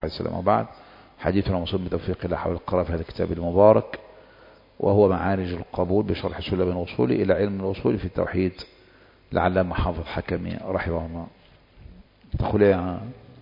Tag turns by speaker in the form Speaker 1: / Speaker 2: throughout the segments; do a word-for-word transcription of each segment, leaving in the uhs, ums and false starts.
Speaker 1: السلام. وبعد، حديثنا موصول بتوفيق الله حول القراءة في هذا الكتاب المبارك، وهو معارج القبول بشرح سلم الوصول إلى علم الوصول في التوحيد لعلامة حافظ حكمي رحمه الله. تقول يا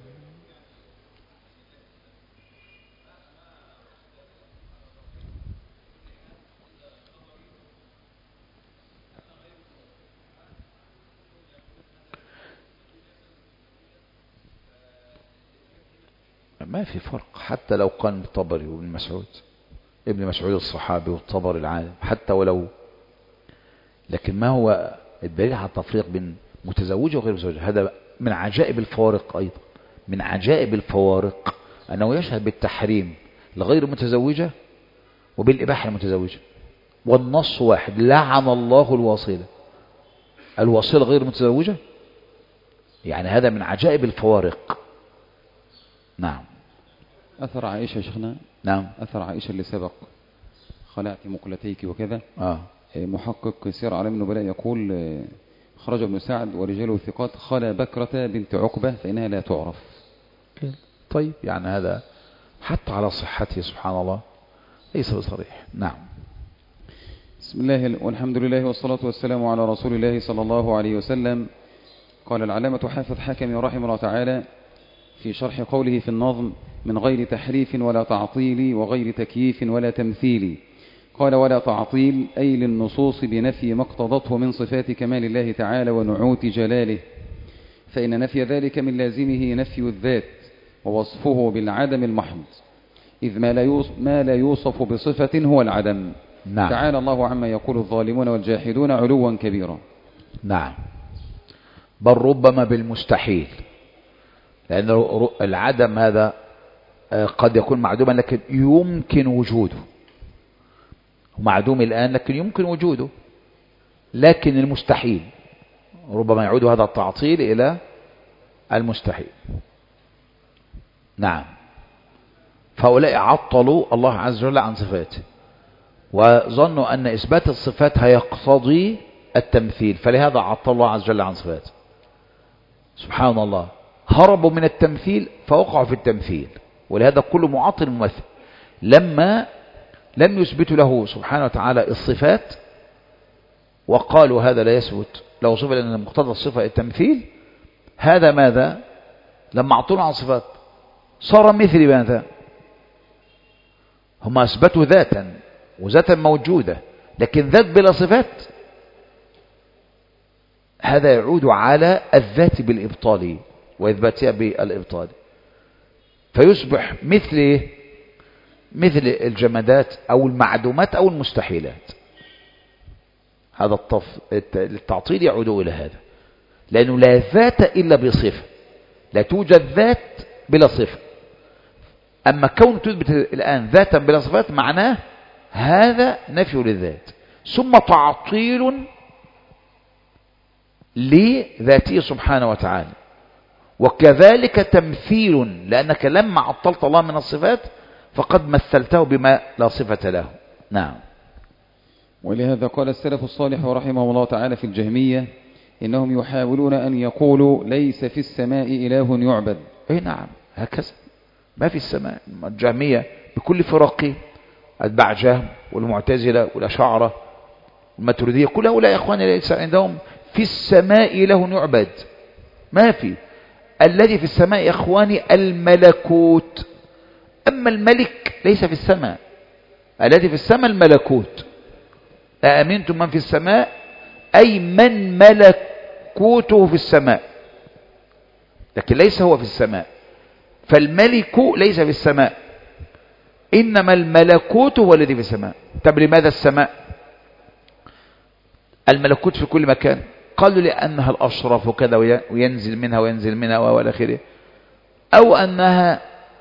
Speaker 1: ما في فرق، حتى لو كان الطبري وابن مسعود، ابن مسعود الصحابي والطبري العالم، حتى ولو، لكن ما هو الدليل على التفريق بين متزوجة وغير متزوجة؟ هذا من عجائب الفوارق، أيضا من عجائب الفوارق أنه يشهد بالتحريم لغير متزوجة وبالإباحة المتزوجة، والنص واحد: لعن الله الواصلة. الواصلة غير متزوجة، يعني هذا من عجائب الفوارق. نعم.
Speaker 2: أثر عائشة شيخنا.
Speaker 1: نعم.
Speaker 2: أثر عائشة اللي سبق: خلعت مقلتيك وكذا.
Speaker 1: آه.
Speaker 2: محقق سير أعلام النبلاء يقول: خرج ابن سعد ورجاله الثقات: خلا بكرة بنت عقبة فإنها لا تعرف.
Speaker 1: طيب، يعني هذا حتى على صحته سبحان الله ليس بصريح. نعم.
Speaker 2: بسم الله والحمد لله والصلاة والسلام على رسول الله صلى الله عليه وسلم. قال العلامة حافظ حكمي رحمه الله تعالى في شرح قوله في النظم: من غير تحريف ولا تعطيل وغير تكييف ولا تمثيل. قال: ولا تعطيل أي للنصوص بنفي ما اقتضته من صفات كمال الله تعالى ونعوت جلاله، فإن نفي ذلك من لازمه نفي الذات ووصفه بالعدم المحض، إذ ما لا ما لا يوصف بصفة هو العدم.
Speaker 1: نعم.
Speaker 2: تعالى الله عما يقول الظالمون والجاحدون علوا كبيرا.
Speaker 1: نعم. بل ربما بالمستحيل، لأن العدم هذا قد يكون معدوما لكن يمكن وجوده، معدوم الآن لكن يمكن وجوده، لكن المستحيل ربما يعود هذا التعطيل إلى المستحيل. نعم. فهؤلاء عطلوا الله عز وجل عن صفاته وظنوا أن إثبات الصفات هيقتضي التمثيل، فلهذا عطل الله عز وجل عن صفاته. سبحان الله، هربوا من التمثيل فوقعوا في التمثيل، ولهذا كل معطل ممثل. لما لم يثبتوا له سبحانه وتعالى الصفات وقالوا هذا لا يثبت له صفة لأن مقتضى الصفة التمثيل، هذا ماذا؟ لما عطلوا عن صفات صار مثل ماذا؟ هم أثبتوا ذاتا، وذاتا موجودة، لكن ذات بلا صفات، هذا يعود على الذات بالإبطال وإثباتها بالإبطال، فيصبح مثل مثل الجمادات أو المعدومات أو المستحيلات. هذا التف... التعطيل يعود إلى هذا، لأنه لا ذات إلا بصفة، لا توجد ذات بلا صفة. أما كون تثبت الآن ذاتا بلا صفات معناه هذا نفي للذات ثم تعطيل لذاته سبحانه وتعالى، وكذلك تمثيل، لأنك لما عطلت الله من الصفات فقد مثلته بما لا صفة له. نعم.
Speaker 2: ولهذا قال السلف الصالح رحمه الله تعالى في الجهمية: إنهم يحاولون أن يقولوا ليس في السماء إله يعبد.
Speaker 1: اي نعم، هكذا ما في السماء. الجهمية بكل فرقه، أتباع جهم والمعتزلة والأشاعرة والماتريدية، كل هؤلاء يا إخواني ليس عندهم في السماء إله يعبد، ما في. الذي في السماء يا إخواني الملكوت، أما الملك ليس في السماء، الذي في السماء الملكوت. أأمنتم من في السماء أي من ملكوته في السماء، لكن ليس هو في السماء. فالملك ليس في السماء، إنما الملكوت هو الذي في السماء. طب لماذا السماء؟ الملكوت في كل مكان. قالوا لأنها الأشرف وكذا وينزل منها وينزل منها وإلى آخره، أو أنها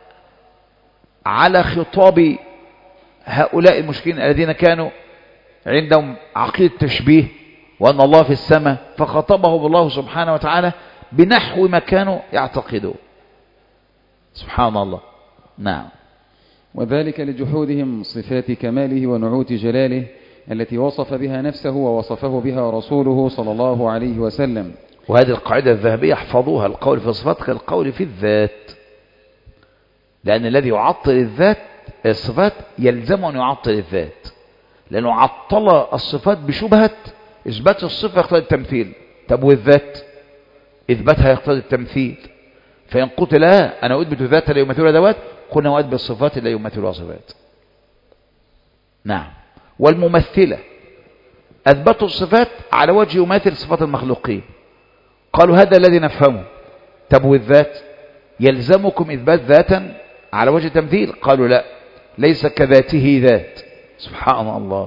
Speaker 1: على خطاب هؤلاء المشركين الذين كانوا عندهم عقيدة تشبيه وأن الله في السماء، فخاطبهم الله سبحانه وتعالى بنحو ما كانوا يعتقدون. سبحان الله. نعم.
Speaker 2: وذلك لجحودهم صفات كماله ونعوت جلاله التي وصف بها نفسه ووصفه بها رسوله صلى الله عليه وسلم.
Speaker 1: وهذه القاعدة الذهبية احفظوها: القول في الصفات كالقول في الذات. لأن الذي يعطل الذات الصفات يلزم أن يعطل الذات، لأنه عطل الصفات بشبهة إثبات الصفة يقتضي التمثيل. طب والذات إثباتها يقتضي التمثيل، فإن قلت لا أنا أثبت ذات لا يمثلها ذوات، قلنا وأثبت صفات لا يمثلها صفات. نعم. والممثلة أثبتوا الصفات على وجه يماثل صفات المخلوقين، قالوا هذا الذي نفهمه. طب والذات يلزمكم إثبات ذاتا على وجه التمثيل، قالوا لا ليس كذاته ذات. سبحان الله.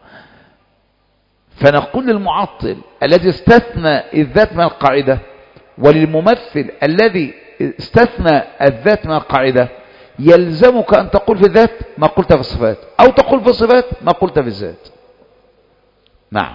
Speaker 1: فنقول للمعطل الذي استثنى الذات من القاعدة، وللممثل الذي استثنى الذات من القاعدة، يلزمك أن تقول في الذات ما قلت في الصفات، أو تقول في الصفات ما قلت في الذات. نعم.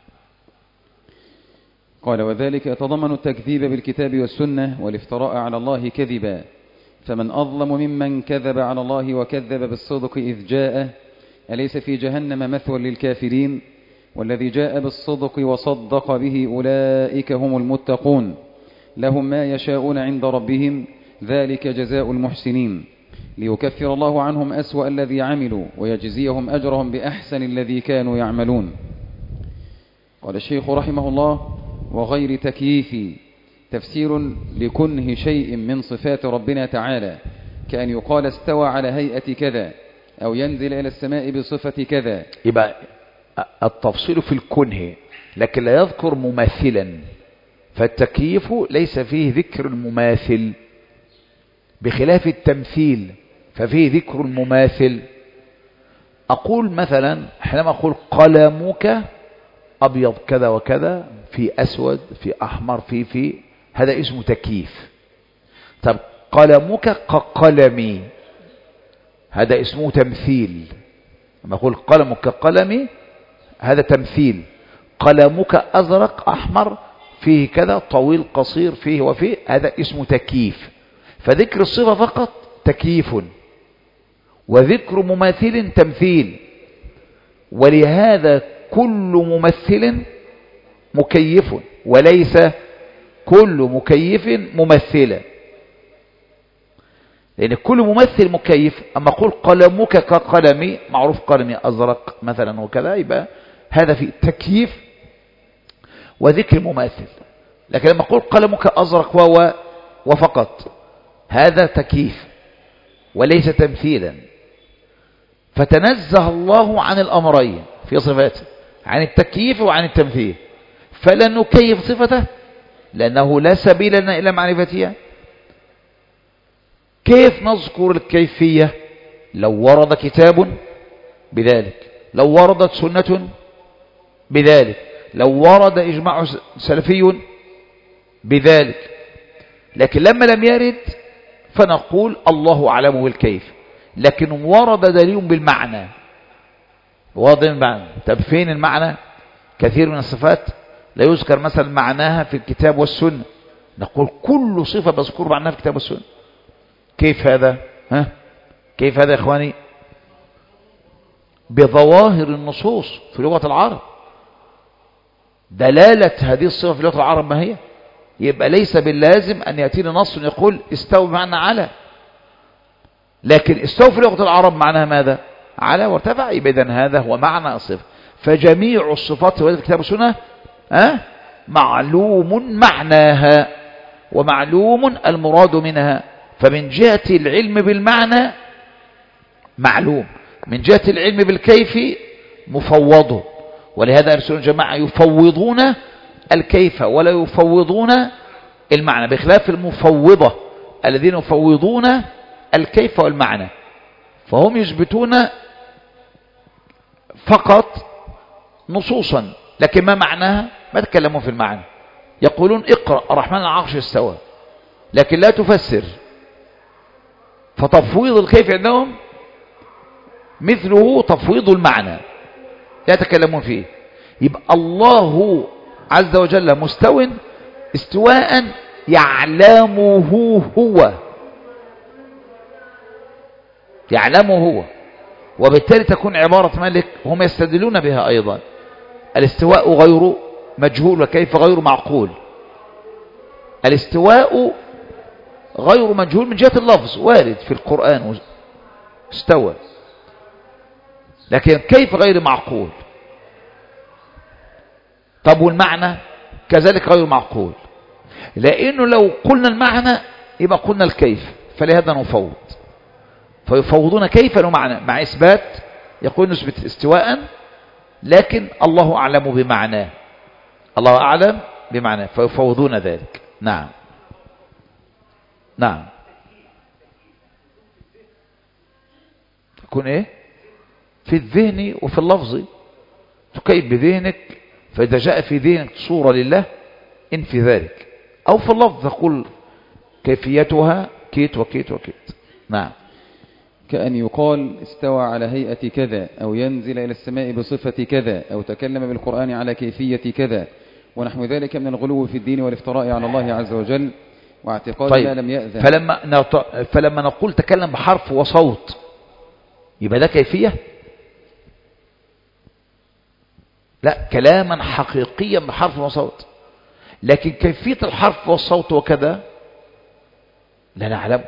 Speaker 2: قال وذلك يتضمن التكذيب بالكتاب والسنة والافتراء على الله كذبا، فمن أظلم ممن كذب على الله وكذب بالصدق إذ جاءه، أليس في جهنم مثوى للكافرين؟ والذي جاء بالصدق وصدق به أولئك هم المتقون، لهم ما يشاءون عند ربهم، ذلك جزاء المحسنين، ليكفر الله عنهم أسوأ الذي عملوا ويجزيهم أجرهم بأحسن الذي كانوا يعملون. قال الشيخ رحمه الله: وغير تكييف تفسير لكنه شيء من صفات ربنا تعالى، كأن يقال استوى على هيئة كذا، أو ينزل إلى السماء بصفة كذا.
Speaker 1: يبقى التفصيل في الكنه، لكن لا يذكر مماثلا، فالتكييف ليس فيه ذكر المماثل، بخلاف التمثيل ففيه ذكر المماثل. أقول مثلا حينما أقول قلمك أبيض كذا وكذا، في أسود، في أحمر، في في هذا اسمه تكييف. طب قلمك كقلمي، هذا اسمه تمثيل. لما أقول قلمك كقلمي هذا تمثيل. قلمك أزرق أحمر فيه كذا، طويل قصير، فيه وفيه، هذا اسمه تكييف. فذكر الصفة فقط تكييف، وذكر مماثل تمثيل. ولهذا كل ممثل مكيف، وليس كل مكيف ممثلا، لأن كل ممثل مكيف. أما أقول قلمك كقلمي، معروف قلمي أزرق مثلا وكذا، يبقى هذا في تكييف وذكر مماثل. لكن لما أقول قلمك أزرق و وفقط، هذا تكييف وليس تمثيلا. فتنزه الله عن الأمرين في صفاته، عن التكييف وعن التمثيل، فلا نكيف صفته لأنه لا سبيل لنا إلى معرفتها. كيف نذكر الكيفية؟ لو ورد كتاب بذلك، لو وردت سنة بذلك، لو ورد إجماع سلفي بذلك. لكن لما لم يرد فنقول الله أعلم بالكيف، لكن ورد دليل بالمعنى، ورد بالمعنى. طب فين المعنى؟ كثير من الصفات لا يذكر مثلا معناها في الكتاب والسنة، نقول كل صفة بذكر معناها في الكتاب والسنة. كيف هذا؟ ها؟ كيف هذا يا إخواني؟ بظواهر النصوص في لغة العرب، دلالة هذه الصفة في لغة العرب ما هي. يبقى ليس باللازم أن يأتينا نص يقول استوى بمعنى على، لكن استوى في لغة العرب معناها ماذا؟ على وارتفع. يبقى إذن هذا هو معنى الصفة. فجميع الصفات في الكتاب والسنة أه؟ معلوم معناها ومعلوم المراد منها. فمن جهة العلم بالمعنى معلوم، من جهة العلم بالكيف مفوض. ولهذا أرسل الجماعة يفوضون الكيف ولا يفوضون المعنى، بخلاف المفوضة الذين يفوضون الكيف والمعنى، فهم يثبتون فقط نصوصا، لكن ما معناها ما تكلمون في المعنى. يقولون اقرأ الرحمن العرش استوى، لكن لا تفسر. فتفويض الكيف عندهم مثله تفويض المعنى، لا يتكلمون فيه. يبقى الله عز وجل مستو استواء يعلمه هو، يعلمه هو، وبالتالي تكون عبارة مالك هم يستدلون بها أيضا. الاستواء غير مجهول وكيف غير معقول. الاستواء غير مجهول من جهة اللفظ، وارد في القرآن استوى، لكن كيف غير معقول. طب والمعنى كذلك غير معقول، لأنه لو قلنا المعنى يبقى قلنا الكيف، فلهذا نفوض، فيفوضون كيف ومعنى مع إثبات، يقول نثبت استواء لكن الله أعلم بمعناه، الله أعلم بمعناه، فيفوضون ذلك. نعم نعم. تكون ايه في الذهن وفي اللفظ، تكيف بذهنك، فإذا جاء في ذهنك صورة لله إن في ذلك، أو في اللفظ تقول كيفيتها كيت وكيت وكيت. نعم.
Speaker 2: كأن يقال استوى على هيئة كذا، أو ينزل إلى السماء بصفة كذا، أو تكلم بالقرآن على كيفية كذا، ونحو ذلك من الغلو في الدين والافتراء على الله عز وجل واعتقاد
Speaker 1: طيب.
Speaker 2: ما لم يأذن.
Speaker 1: فلما, نط... فلما نقول تكلم بحرف وصوت يبقى ده كيفية؟ لا، كلاما حقيقيا بحرف وصوت، لكن كيفية الحرف والصوت وكذا لا نعلم.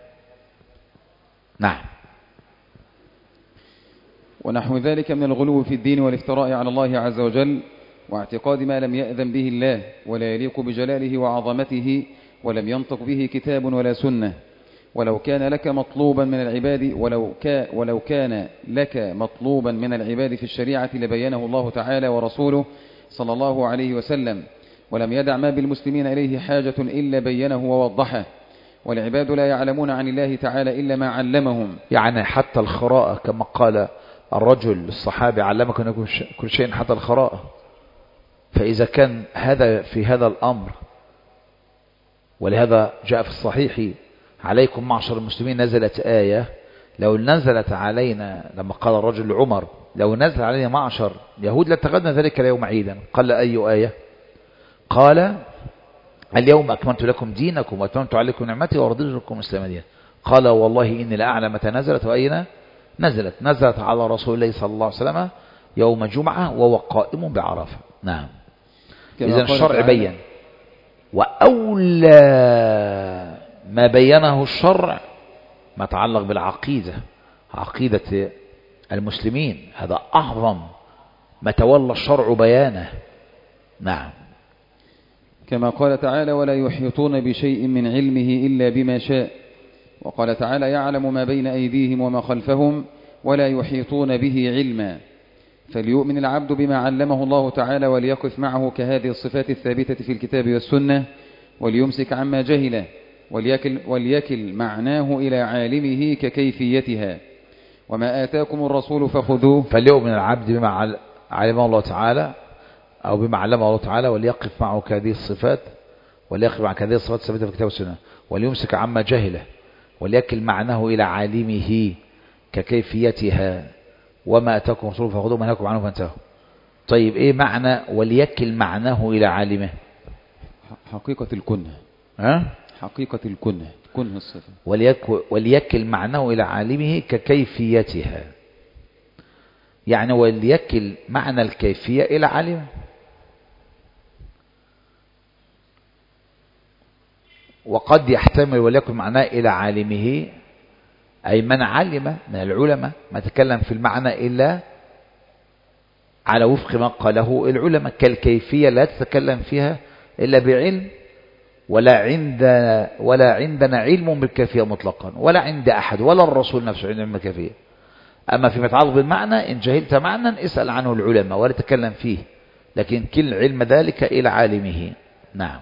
Speaker 1: نعم.
Speaker 2: ونحو ذلك من الغلو في الدين والافتراء على الله عز وجل واعتقاد ما لم يأذن به الله ولا يليق بجلاله وعظمته ولم ينطق به كتاب ولا سنة. ولو كان لك مطلوبا من العباد ولو, كا ولو كان لك مطلوبا من العباد في الشريعة لبينه الله تعالى ورسوله صلى الله عليه وسلم، ولم يدع ما بالمسلمين إليه حاجة إلا بينه ووضحه، والعباد لا يعلمون عن الله تعالى إلا ما علمهم.
Speaker 1: يعني حتى الخراءة كما قال الرجل الصحابي علمك كل شيء حتى الخراءة. فإذا كان هذا في هذا الأمر، ولهذا جاء في الصحيح عليكم معشر المسلمين نزلت آية، لو نزلت علينا لما قال الرجل لعمر لو نزل علينا معشر يهود لاتخذنا ذلك اليوم عيدا، قال أي آية؟ قال اليوم أكملت لكم دينكم وأتممت عليكم نعمتي ورضيت لكم الإسلام دينا. قال والله إني لأعلم متى نزلت وأين نزلت. نزلت على رسول الله صلى الله عليه وسلم يوم جمعة وهو قائم بعرفة. نعم. إذن الشرع بين، وأولى ما بينه الشرع ما يتعلق بالعقيدة، عقيدة المسلمين، هذا أعظم ما تولى الشرع بيانه. نعم.
Speaker 2: كما قال تعالى ولا يحيطون بشيء من علمه إلا بما شاء، وقال تعالى يعلم ما بين أيديهم وما خلفهم ولا يحيطون به علما. فليؤمن العبد بما علمه الله تعالى وليقف معه كهذه الصفات الثابتة في الكتاب والسنة، وليمسك عما جهله وليكل, وليكل معناه إلى عالمه ككيفيتها، وما آتاكم الرسول فخذوه.
Speaker 1: فليؤمن العبد بما علمه الله تعالى أو بما علمه الله تعالى وليقف معه كهذه الصفات وليقف مع كهذه الصفات الثابتة في الكتاب والسنة، وليمسك عما جهله وليكل معناه إلى عالمه ككيفيتها، وما أتاكم الرسول فخذوه ما نهاكم عنه فانتهوا. طيب إيه معنى وليكل معناه إلى عالمه؟
Speaker 2: حقيقة الكنه.
Speaker 1: ها؟
Speaker 2: حقيقة الكنه، كنه الصفة.
Speaker 1: وليك وليكل معناه إلى عالمه ككيفيتها، يعني وليكل معنى الكيفية إلى عالمه. وقد يحتمل وليكن معناه إلى عالمه أي من علم من العلماء، ما تكلم في المعنى إلا على وفق ما قاله العلماء، كالكيفية لا تتكلم فيها إلا بعلم، ولا عندنا ولا عندنا علم بالكيفية مطلقا، ولا عند أحد ولا الرسول نفسه علم بالكيفية. أما فيما يتعلق بالمعنى إن جهلت معنى اسأل عنه العلماء ولا تتكلم فيه، لكن كل علم ذلك إلى عالمه. نعم.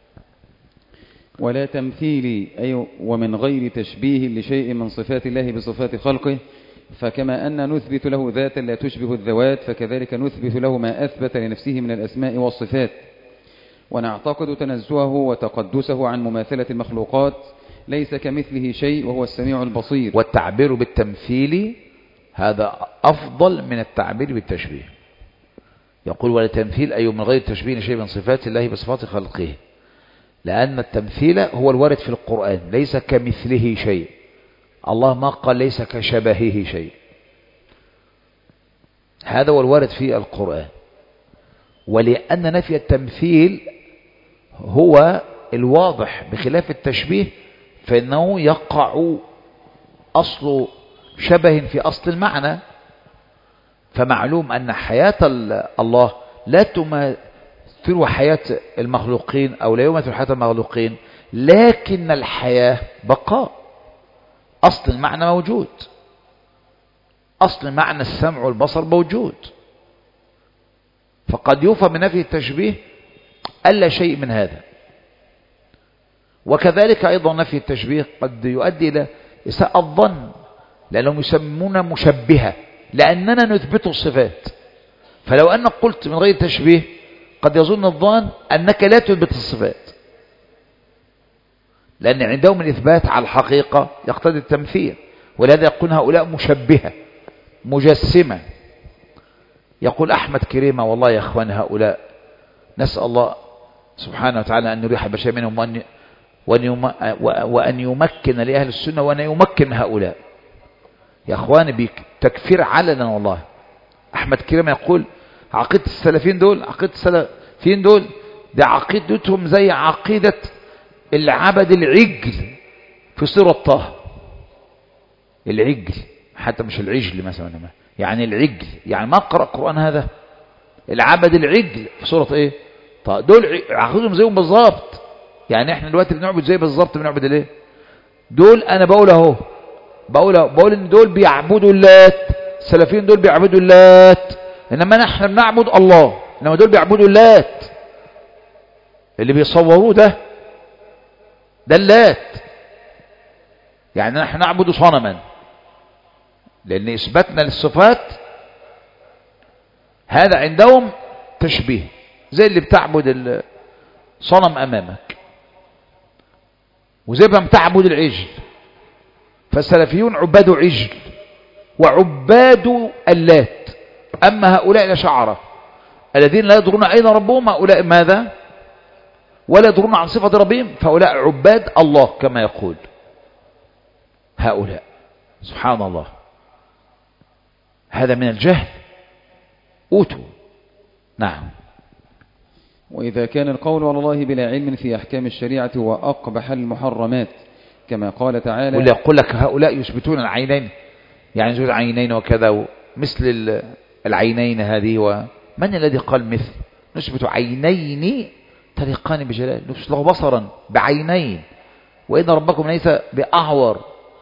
Speaker 2: ولا تمثيل أي ومن غير تشبيه لشيء من صفات الله بصفات خلقه، فكما أن نثبت له ذاتا لا تشبه الذوات فكذلك نثبت له ما أثبت لنفسه من الأسماء والصفات، ونعتقد تنزهه وتقدسه عن مماثلة المخلوقات، ليس كمثله شيء وهو السميع البصير.
Speaker 1: والتعبير بالتمثيل هذا أفضل من التعبير بالتشبيه. يقول ولا تمثيل أي من غير تشبيه لشيء من صفات الله بصفات خلقه، لأن التمثيل هو الوارد في القرآن، ليس كمثله شيء. الله ما قال ليس كشبهه شيء، هذا هو الوارد في القرآن. ولأن نفي التمثيل هو الواضح بخلاف التشبيه، فإنه يقع أصل شبه في أصل المعنى. فمعلوم أن حياة الله لا تمثل حياة المخلوقين أو لا يمثل حياة المخلوقين، لكن الحياة بقاء. أصل المعنى موجود، أصل معنى السمع والبصر موجود. فقد يفهم من نفي التشبيه ألا شيء من هذا. وكذلك أيضا نفي التشبيه قد يؤدي إلى إساءة الظن، لأنهم يسمون مشبهة، لأننا نثبت الصفات. فلو أنك قلت من غير تشبيه قد يظن الظان أنك لا تثبت الصفات، لأن عندهم الإثبات على الحقيقة يقتضي التمثيل. ولهذا يقول هؤلاء مشبهة مجسمة. يقول أحمد كريمة: والله يا أخوان هؤلاء نسأل الله سبحانه وتعالى أن يريح البشر منهم وأن وأن يمكن لأهل السنة وأن يمكن هؤلاء. يا أخواني بتكفير علنا والله. أحمد كريمة يقول عقيدة السلفين دول، عقيدة السلفين دول دي عقيدتهم زي عقيدة العبد العجل في سورة طه. العجل حتى مش العجل مثلا، يعني العجل، يعني ما قرأ القرآن هذا. العبد العجل في سورة ايه؟ طه. دول عقيدتهم زيهم بالظبط. يعني احنا دلوقتي بنعبد زي بالظبط بنعبد الايه؟ دول انا بقول اهو بقول اهو بقول ان دول بيعبدوا اللات، السلفيين دول بيعبدوا اللات، انما نحن بنعبد الله، انما دول بيعبدوا اللات. اللي بيصوروه ده ده اللات، يعني نحن نعبد صنما، لان اثباتنا للصفات هذا عندهم تشبيه، زي اللي بتعبد الصنم امامك وزي ما بتعبد العجل. فالسلفيون عباد عجل وعباد اللات. أما هؤلاء الأشاعرة الذين لا يدرون أين ربهم، هؤلاء ماذا؟ ولا يدرون عن صفة ربهم، فهؤلاء عباد الله كما يقول هؤلاء. سبحان الله، هذا من الجهل أوتوا. نعم.
Speaker 2: وإذا كان القول على الله بلا علم في أحكام الشريعة وأقبح المحرمات كما قال تعالى.
Speaker 1: واللي يقول لك هؤلاء يثبتون العينين، يعني يثبت عينين وكذا مثل العينين هذه. ومن الذي قال مثل؟ نثبت عينين تليقان بجلال، نثبت له بصرا بعينين، وإن ربكم ليس بأعور،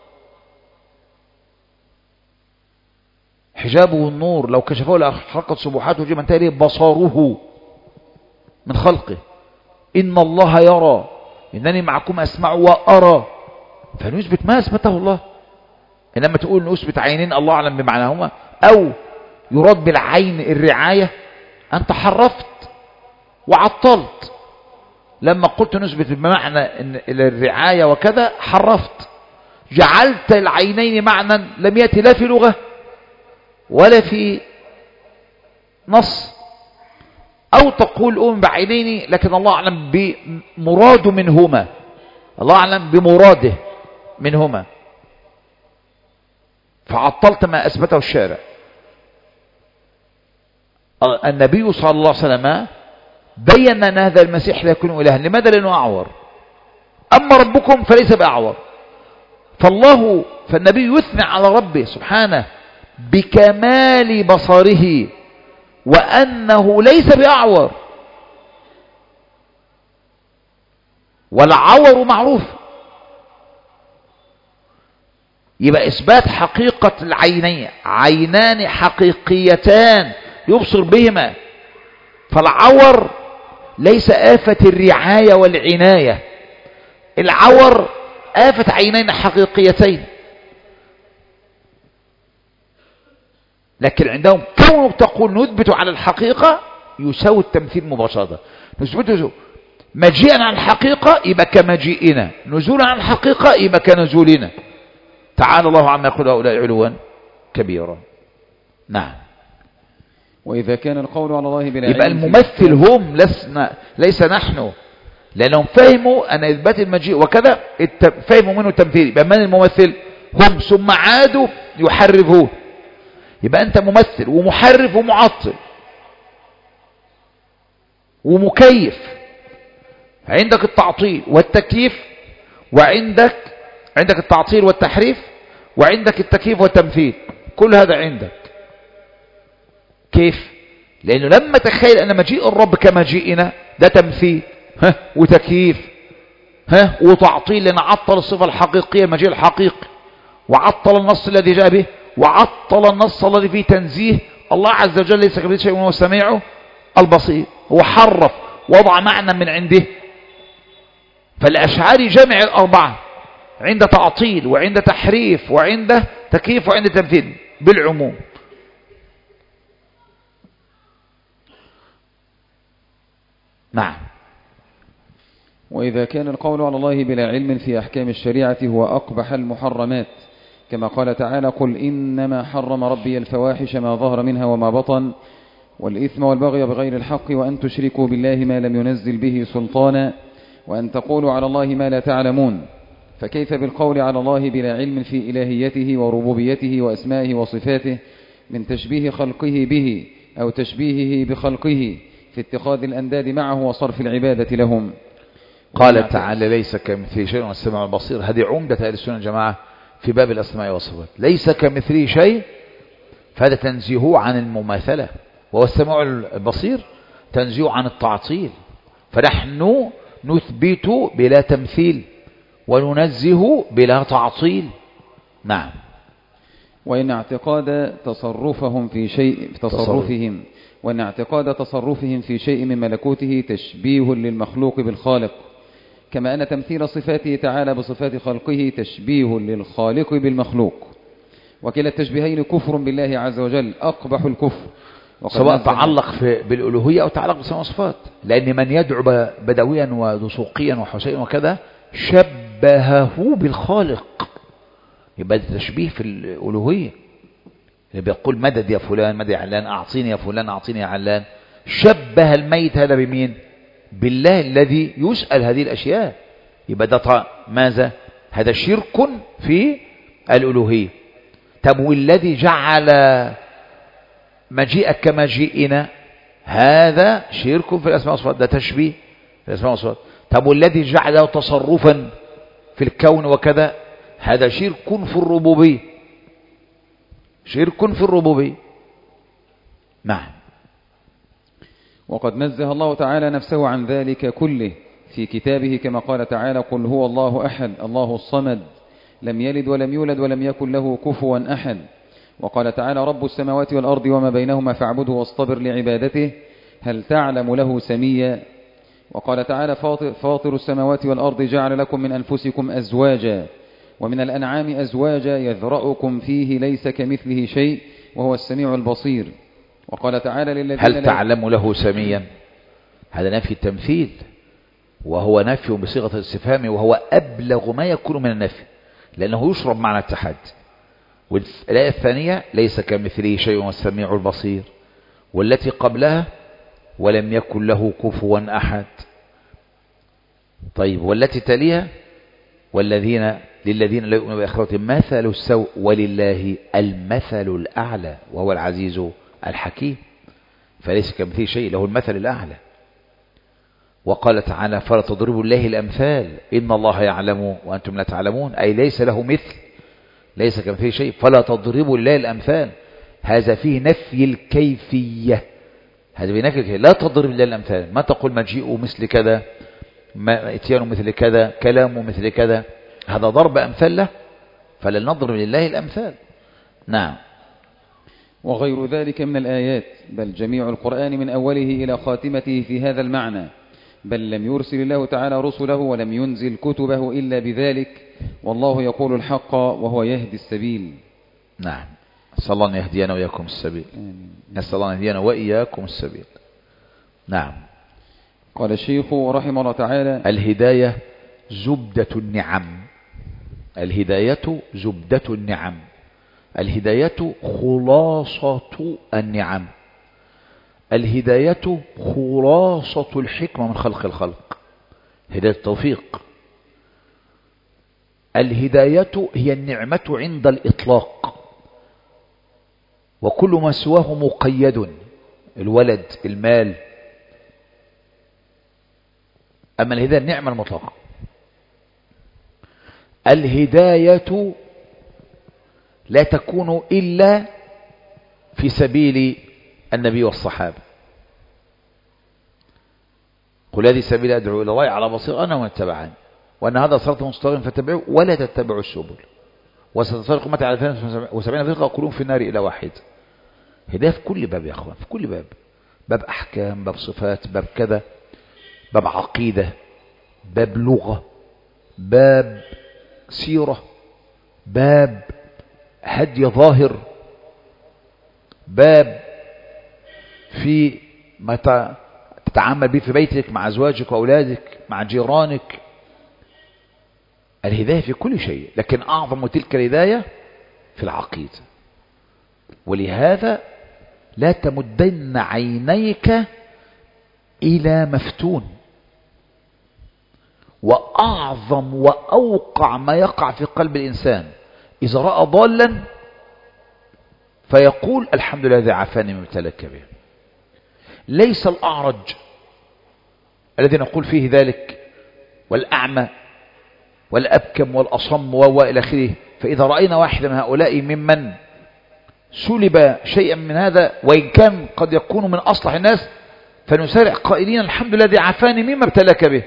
Speaker 1: حجابه النور لو كشفه لأحرقت سبحاته وجه من تالي بصره من خلقه. إن الله يرى إنني معكم أسمع وأرى، فنثبت ما أثبته الله. إنما تقول نثبت عينين الله أعلم بمعناهما، أو يراد بالعين الرعاية، أنت حرفت وعطلت. لما قلت نثبت بمعنى إن الرعاية وكذا حرفت، جعلت العينين معنى لم يأتي لا في لغة ولا في نص. أو تقول أم بعينين لكن الله أعلم بمراد منهما، الله أعلم بمراده منهما، فعطلت ما أثبته الشارع. النبي صلى الله عليه وسلم بين أن هذا المسيح لا يكون إلها. لماذا؟ لأنه أعور. أما ربكم فليس بأعور. فالله فالنبي يثني على ربه سبحانه بكمال بصره وأنه ليس بأعور. والعور معروف. يبقى إثبات حقيقة العينين، عينان حقيقيتان يبصر بهما. فالعور ليس آفة الرعاية والعناية، العور آفة عينين حقيقيتين. لكن عندهم كونك تقول نثبت على الحقيقة يساوي التمثيل مباشرة. نثبت مجيئا على الحقيقة يبقى كمجيئنا، نزولا على الحقيقة يبقى كنزولنا. تعالى الله عما يقول هؤلاء علوا كبيرا. نعم.
Speaker 2: وإذا كان القول على الله بلا
Speaker 1: يبقى الممثل هم لسنا ليس نحن، لأنهم فهموا أن إثبات المجيء وكذا فهموا منه التمثيل. يبقى من الممثل؟ هم، ثم عادوا يحرفوه. يبقى أنت ممثل ومحرف ومعطل ومكيف. عندك التعطيل والتكييف وعندك عندك التعطيل والتحريف، وعندك التكييف والتمثيل، كل هذا عندك. كيف؟ لأنه لما تخيل أن مجيء الرب كمجيئنا ده تمثيل ها وتكييف ها وتعطيل، لأن عطل الصفة الحقيقية المجيء الحقيقي، وعطل النص الذي جاء به، وعطل النص الذي فيه تنزيه الله عز وجل ليس كمثله شيء وهو السميع البصير. هو حرف وضع معنى من عنده. فالأشعاري جمع الأربعة، عند تعطيل وعند تحريف وعند تكييف وعند تمثيل بالعموم. نعم.
Speaker 2: وإذا كان القول على الله بلا علم في أحكام الشريعة هو أقبح المحرمات، كما قال تعالى: قل إنما حرم ربي الفواحش ما ظهر منها وما بطن والإثم والبغي بغير الحق وأن تشركوا بالله ما لم ينزل به سلطانا وأن تقولوا على الله ما لا تعلمون. فكيف بالقول على الله بلا علم في إلهيته وربوبيته وأسمائه وصفاته من تشبيه خلقه به أو تشبيهه بخلقه في اتخاذ الأنداد معه وصرف العبادة لهم.
Speaker 1: قال تعالى: ليس كمثله شيء والسميع البصير. هذه عمدة أهل السنة الجماعة في باب الأسماء والصفات. ليس كمثله شيء، فهذا تنزيه عن المماثلة، وهو السميع البصير تنزيه عن التعطيل. فنحن نثبت بلا تمثيل وننزه بلا تعطيل. نعم.
Speaker 2: وإن اعتقاد تصرفهم في شيء في تصرفهم وإن اعتقاد تصرفهم في شيء من ملكوته تشبيه للمخلوق بالخالق، كما أن تمثيل صفاته تعالى بصفات خلقه تشبيه للخالق بالمخلوق، وكلا التشبيهين كفر بالله عز وجل أقبح الكفر،
Speaker 1: سواء تعلق في بالألوهية أو تعلق بالأسماء والصفات. لأن من يدعو بدويا ودسوقيا وحسين وكذا شبهه بالخالق، يبقى تشبيه في الألوهية. اللي بيقول مدد يا فلان، مدد يا علان، أعطيني يا فلان، أعطيني يا علان، شبه الميت هذا بمين؟ بالله الذي يسأل هذه الأشياء. يبقى ده ماذا؟ هذا شرك في الألوهية. طب والذي جعل مجيئك كمجيئنا هذا شرك في الأسماء والصفات، ده تشبيه في الأسماء والصفات. طب والذي جعله تصرفا في الكون وكذا هذا شرك في الربوبية، شرك في الربوبية. نعم.
Speaker 2: وقد نزه الله تعالى نفسه عن ذلك كله في كتابه، كما قال تعالى: قل هو الله أحد الله الصمد لم يلد ولم يولد ولم يكن له كفوا أحد. وقال تعالى: رب السماوات والأرض وما بينهما فاعبده واصطبر لعبادته هل تعلم له سميا. وقال تعالى: فاطر السماوات والأرض جعل لكم من أنفسكم أزواجا ومن الأنعام أزواجا يذرأكم فيه ليس كمثله شيء وهو السميع البصير. وقال تعالى: للذين
Speaker 1: هل تعلم له سميا، هذا نفي التمثيل، وهو نفي بصيغة الاستفهام، وهو أبلغ ما يكون من النفي لأنه يشرب معنى التحدي. والآية الثانية: ليس كمثله شيء وهو السميع البصير. والتي قبلها: ولم يكن له كفوا أحد. طيب، والتي تليها: والذين للذين لا يؤمنون بآخرة مثل السوء ولله المثل الأعلى وهو العزيز الحكيم. فليس كمثله شيء، له المثل الأعلى. وقال تعالى: فلا تضربوا الله الأمثال إن الله يعلم وأنتم لا تعلمون، أي ليس له مثل، ليس كمثله شيء، فلا تضربوا الله الأمثال. هذا فيه نفي الكيفية، هذا فيه نفي الكيفية. لا تضرب الله الأمثال، ما تقول مجيء مثل كذا، ما اتيان مثل كذا، كلام مثل كذا، هذا ضرب أمثال له، فلا نضرب لله الأمثال. نعم.
Speaker 2: وغير ذلك من الآيات، بل جميع القرآن من أوله إلى خاتمته في هذا المعنى، بل لم يرسل الله تعالى رسله ولم ينزل كتبه إلا بذلك، والله يقول الحق وهو يهدي السبيل.
Speaker 1: نعم. نسأل الله أن يهدينا وإياكم السبيل. نسأل الله أن يهدينا وإياكم السبيل. نعم.
Speaker 2: قال الشيخ رحمه الله تعالى:
Speaker 1: الهداية زبدة النعم. الهداية زبدة النعم. الهداية خلاصة النعم. الهداية خلاصة الحكمة من خلق الخلق، هداية التوفيق. الهداية هي النعمة عند الإطلاق، وكل ما سواه مقيد، الولد، المال. أما الهداية النعمة المطلقة. الهداية لا تكون إلا في سبيل النبي والصحابة. قل هذه سبيل أدعو إلى الله على بصيرة أنا ومن اتبعني وأن هذا صراط مستقيم فاتبعوه ولا تتبعوا السبل وستفترق أمتي على اثنين وسبعين فرقة يقولون في النار إلى واحد. هداية في كل باب يا أخوان، في كل باب، باب أحكام، باب صفات، باب كذا، باب عقيدة، باب لغة، باب سيرة، باب هدي ظاهر، باب في ما تتعامل به في بيتك مع أزواجك وأولادك مع جيرانك. الهداية في كل شيء، لكن أعظم تلك الهداية في العقيدة. ولهذا لا تمدن عينيك إلى مفتون. وأعظم وأوقع ما يقع في قلب الإنسان إذا رأى ضالا فيقول الحمد لله الذي عافاني مما ابتلاك به. ليس الأعرج الذي نقول فيه ذلك والأعمى والأبكم والأصم وإلى آخره. فإذا رأينا واحدا من هؤلاء ممن سلب شيئا من هذا وإن كان قد يكون من أصلح الناس فنسارع قائلين الحمد لله الذي عافاني مما ابتلاك به.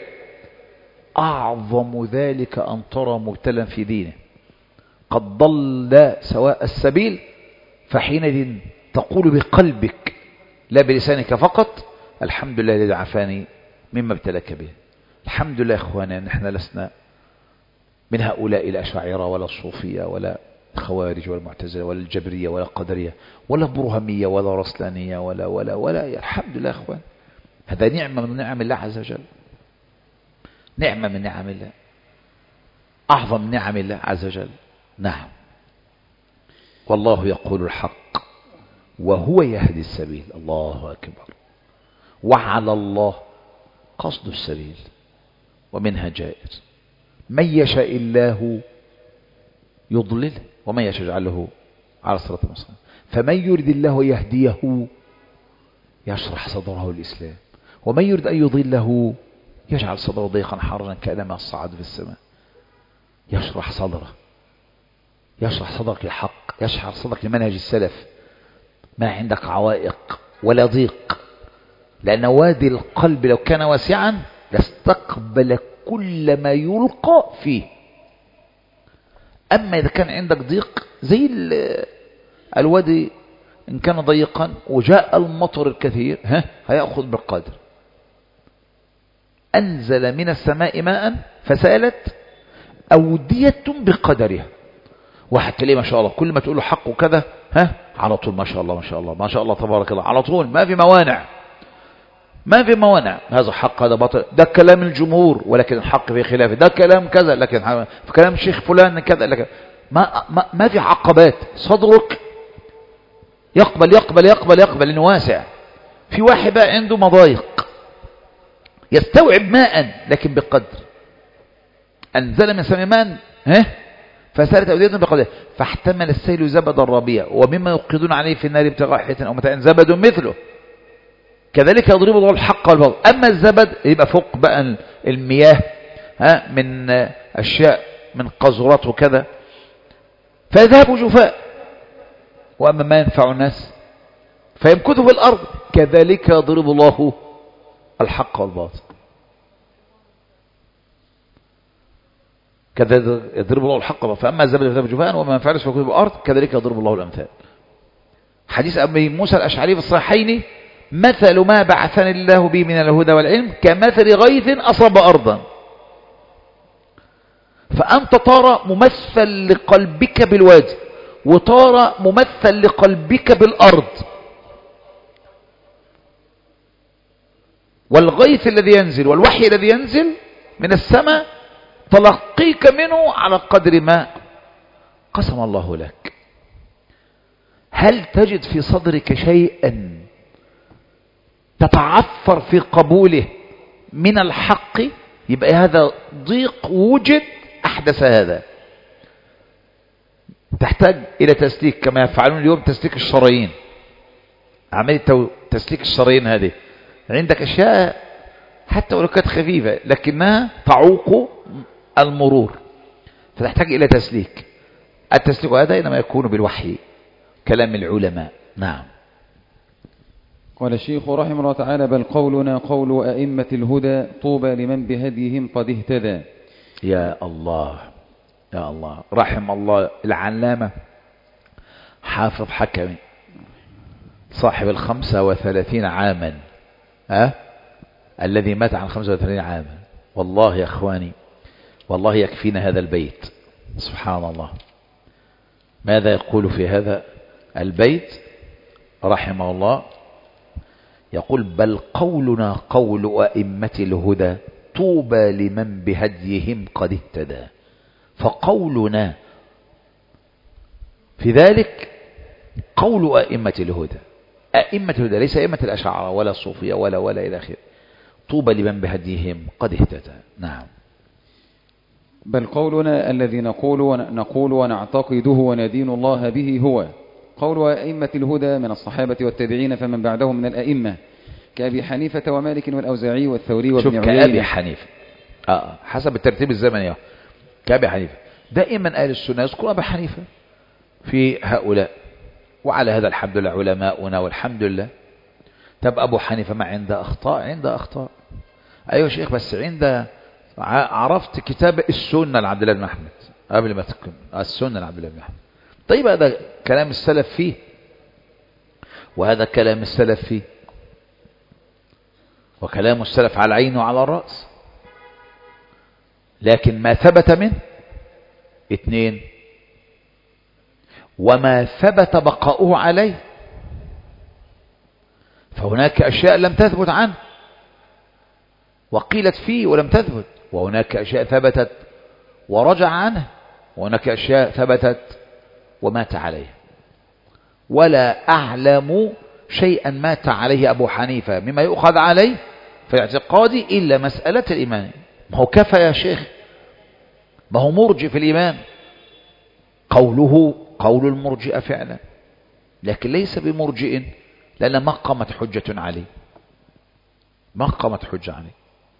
Speaker 1: أعظم ذلك أن ترى مبتلا في دينه قد ضل سواء السبيل فحينئذ تقول بقلبك لا بلسانك فقط الحمد لله الذي عافاني مما ابتلاك به. الحمد لله يا إخوانا أن احنا لسنا من هؤلاء الأشاعرة ولا الصوفية ولا الخوارج ولا المعتزلة ولا الجبرية ولا القدرية ولا البرهمية ولا رسلانية ولا ولا ولا الحمد لله يا إخوان. هذا نعمة من نعم الله عز وجل، نعمة من نعم الله، أعظم نعم الله عز وجل. نعم، والله يقول الحق وهو يهدي السبيل. الله أكبر. وعلى الله قصد السبيل ومنها جائر. من يشاء الله يضلله ومن يشاء يجعله على صراط مستقيم. فمن يريد الله يهديه يشرح صدره الإسلام ومن يريد أن يضله يجعل صدره ضيقا حرجا كأنما يصعد في السماء. يشرح صدره، يشرح صدرك للحق، يشرح صدرك لمنهج السلف، ما عندك عوائق ولا ضيق. لأن وادي القلب لو كان واسعا لاستقبل كل ما يلقى فيه. أما إذا كان عندك ضيق زي الوادي إن كان ضيقا وجاء المطر الكثير ها هيأخذ بالقدر. أنزل من السماء ماء فسالت أودية بقدرها. واحد تلاقيه ما شاء الله كل ما تقول له حق وكذا ها على طول ما شاء الله ما شاء الله ما شاء الله تبارك الله على طول، ما في موانع، ما في موانع. هذا حق هذا باطل، ده كلام الجمهور ولكن الحق في خلافه، ده كلام كذا لكن في كلام الشيخ فلان كذا لكن ما, ما, ما في عقبات. صدرك يقبل يقبل يقبل يقبل لأنه واسع. في واحد بقى عنده مضايق يستوعب ماء لكن بقدر. أنزل من سماء ماء ها فسالت أودية بقدر فاحتمل السيل زبد الربيع ومما يوقدون عليه في النار ابتغاء حية أو متاع زبد مثله كذلك يضرب الله الحق والباطل. أما الزبد يبقى فوق بقى المياه ها من أشياء من قذرات وكذا فيذهب جفاء. وأما ما ينفع الناس فيمكث في الأرض كذلك يضرب الله الحق والباطل. كذلك يضرب الله الحق والباطل. فأما الزبد فيذهب جفاء وما ينفع الناس فيمكث في الأرض كذلك يضرب الله الأمثال. حديث أبي موسى الأشعري في الصحيحين مثل ما بعثني الله به من الهدى والعلم كمثل غيث أصاب أرضا فأنت ترى ممثل لقلبك بالوادي وترى ممثل لقلبك بالأرض. والغيث الذي ينزل والوحي الذي ينزل من السماء تلقيك منه على قدر ما قسم الله لك. هل تجد في صدرك شيئا تتعثر في قبوله من الحق؟ يبقى هذا ضيق وجد أحدث هذا. تحتاج إلى تسليك كما يفعلون اليوم تسليك الشرايين. عملية تسليك الشرايين هذه عندك أشياء حتى ولو كانت خفيفة لكنها تعوق المرور. فتحتاج إلى تسليك. التسليك هذا إنما يكون بالوحي، كلام العلماء. نعم.
Speaker 2: قال الشيخ رحمه الله تعالى: بل قولنا قول أئمة الهدى طوبى لمن بهديهم قد اهتدى.
Speaker 1: يا الله يا الله، رحم الله العلامة حافظ حكمي صاحب الخمسة وثلاثين عاما، أه؟ الذي مات عن خمسة وثلاثين عاما. والله يا أخواني، والله يكفينا هذا البيت. سبحان الله، ماذا يقول في هذا البيت رحمه الله؟ يقول: بل قولنا قول أئمة الهدى طوبى لمن بهديهم قد اهتدى. فقولنا في ذلك قول أئمة الهدى، أئمة الهدى، ليس أئمة الأشاعرة ولا الصوفية ولا ولا إلى آخره. طوبى لمن بهديهم قد اهتدى. نعم.
Speaker 2: بل قولنا الذي نقول ونقول ونعتقده وندين الله به هو قول أئمة الهدى من الصحابة والتابعين فمن بعدهم من الأئمة كأبي حنيفة ومالك والأوزاعي والثوري وابن عيينة.
Speaker 1: شوف، كأبي حنيفة آه حسب الترتيب الزمني، كأبي حنيفة. دائما أهل السنة يذكر أبي حنيفة في هؤلاء، وعلى هذا الحمد لله علماؤنا والحمد لله. طب أبو حنيفة ما عنده أخطاء؟ عنده أخطاء، أيوة شيخ، بس عنده، عرفت كتاب السنة لعبد الله بن أحمد قبل ما تكون السنة لعبد الله بن أحمد. طيب هذا كلام السلف فيه، وهذا كلام السلف فيه، وكلام السلف على العين وعلى الرأس. لكن ما ثبت منه اثنين، وما ثبت بقاؤه عليه. فهناك أشياء لم تثبت عنه وقيلت فيه ولم تثبت، وهناك أشياء ثبتت ورجع عنه، وهناك أشياء ثبتت ومات عليه. ولا أعلم شيئا مات عليه أبو حنيفة مما يؤخذ عليه في اعتقادي إلا مسألة الإيمان. ما هو كفى يا شيخ، ما هو مرجئ في الإيمان، قوله قول المرجئة فعلا، لكن ليس بمرجئ لأن ما قامت حجة عليه، ما قامت حجة عليه.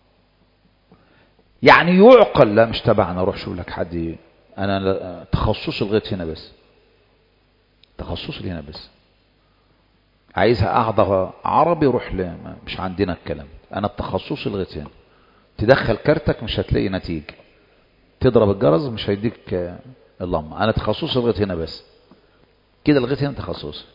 Speaker 1: يعني يعقل، لا مش تبعنا، روح شوف لك حد. أنا تخصص لغاية هنا بس، تخصص لي هنا بس، عايزها قاعدة عربي روح لي، مش عندنا الكلام. أنا التخصص لغاية هنا، تدخل كارتك مش هتلاقي نتيجة، تضرب الجرس مش هيديك اللهم. أنا تخصص لغاية هنا بس كده، لغاية هنا تخصص.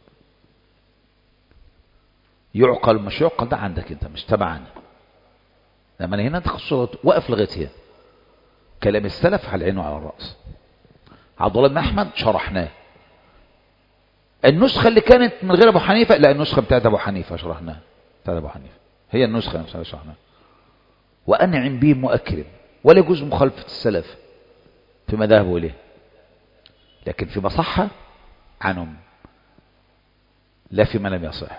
Speaker 1: يعقل مش يعقل ده عندك انت، مش تبعنا. لما انا هنا تخصص وقف لغايه هنا. كلام السلف على العين وعلى الراس. عبد الله بن احمد شرحناه. النسخه اللي كانت من غير ابو حنيفه، لا النسخه بتاعت ابو حنيفه شرحناها، بتاعت ابو حنيفه هي النسخه نفسها شرحناها. وانعم بهم واكرم، ولا يجوز مخالفه السلف في مذاهبه اليه، لكن فيما صح عنهم لا فيما لم يصح.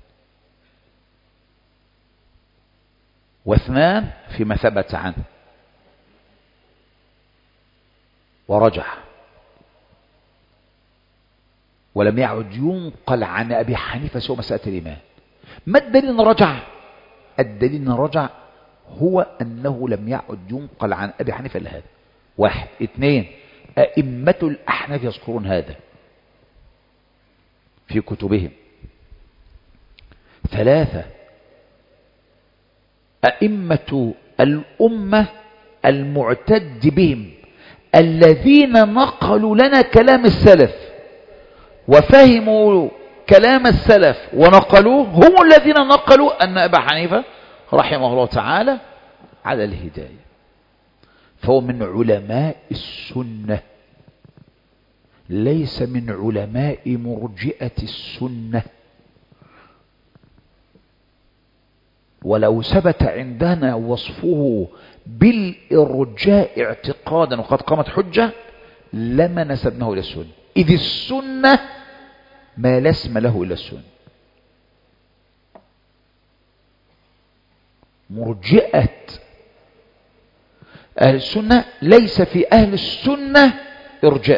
Speaker 1: واثنان فيما ثبت عنه ورجع، ولم يعد ينقل عن أبي حنيفة سوى مسألة الإيمان. ما الدليل أن رجع؟ الدليل أن رجع هو أنه لم يعد ينقل عن أبي حنيفة إلا هذا. واحد. اثنين، أئمة الأحناف يذكرون هذا في كتبهم. ثلاثة، أئمة الأمة المعتد بهم الذين نقلوا لنا كلام السلف وفهموا كلام السلف ونقلوه، هم الذين نقلوا أن أبا حنيفة رحمه الله تعالى على الهداية. فهو من علماء السنة، ليس من علماء مرجئة السنة. ولو ثبت عندنا وصفه بالإرجاء اعتقادا وقد قامت حجة لما نسبناه إلى السنة، إذ السنة ما لا اسم له إلا السنة. مرجئة أهل السنة ليس في أهل السنة إرجاء،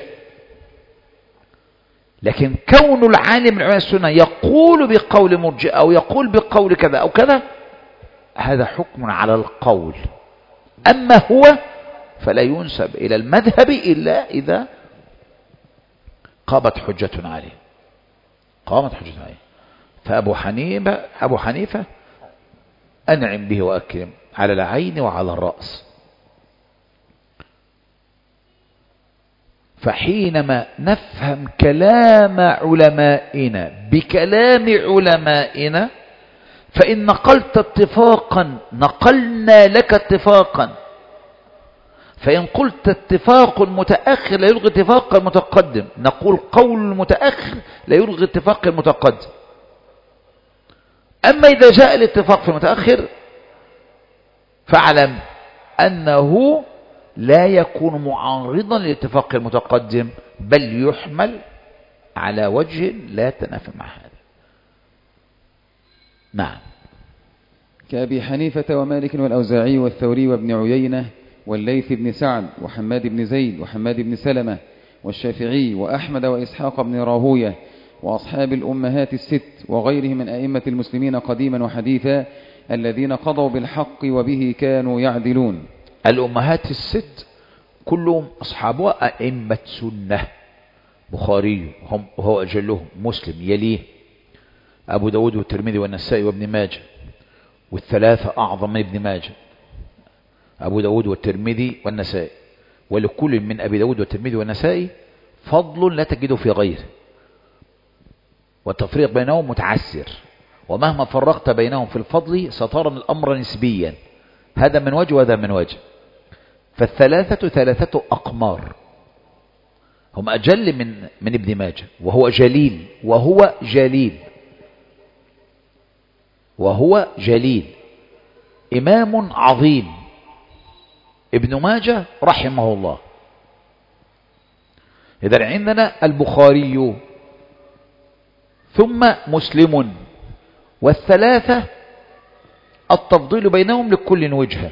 Speaker 1: لكن كون العالم من علماء السنة يقول بقول مرجئة أو يقول بقول كذا أو كذا، هذا حكم على القول. أما هو فلا ينسب إلى المذهب إلا إذا قامت حجة عليه قامت حجة عليه. فأبو حنيفة أبو حنيفة أنعم به وأكرم على العين وعلى الرأس. فحينما نفهم كلام علمائنا بكلام علمائنا، فإن نقلت اتفاقا نقلنا لك اتفاقا، فإن قلت اتفاق متأخر لا يلغي اتفاق المتقدم، نقول قول المتأخر لا يلغي اتفاق المتقدم. أما إذا جاء الاتفاق في المتأخر فاعلم أنه لا يكون معارضا للاتفاق المتقدم، بل يحمل على وجه لا تنافي مع هذا. نعم.
Speaker 2: كأبي حنيفة ومالك والأوزاعي والثوري وابن عيينة والليث بن سعد وحماد بن زيد وحماد بن سلمة والشافعي وأحمد وإسحاق بن راهوية وأصحاب الأمهات الست وغيرهم من أئمة المسلمين قديما وحديثا الذين قضوا بالحق وبه كانوا يعدلون.
Speaker 1: الأمهات الست كلهم أصحابها أئمة سنة. بخاري هم وهو أجلهم، مسلم يليه، أبو داود والترمذي والنسائي وابن ماجه، والثلاثة أعظم من ابن ماجه، أبو داود والترمذي والنسائي. ولكل من أبي داود والترمذي والنسائي فضل لا تجده في غيره، والتفريق بينهم متعسر، ومهما فرقت بينهم في الفضل سترى الأمر نسبيا، هذا من وجه وهذا من وجه. فالثلاثة ثلاثة أقمار، هم أجل من من ابن ماجه، وهو جليل وهو جليل وهو جليل إمام عظيم ابن ماجه رحمه الله. إذا عندنا البخاري ثم مسلم، والثلاثة التفضيل بينهم لكل وجهة،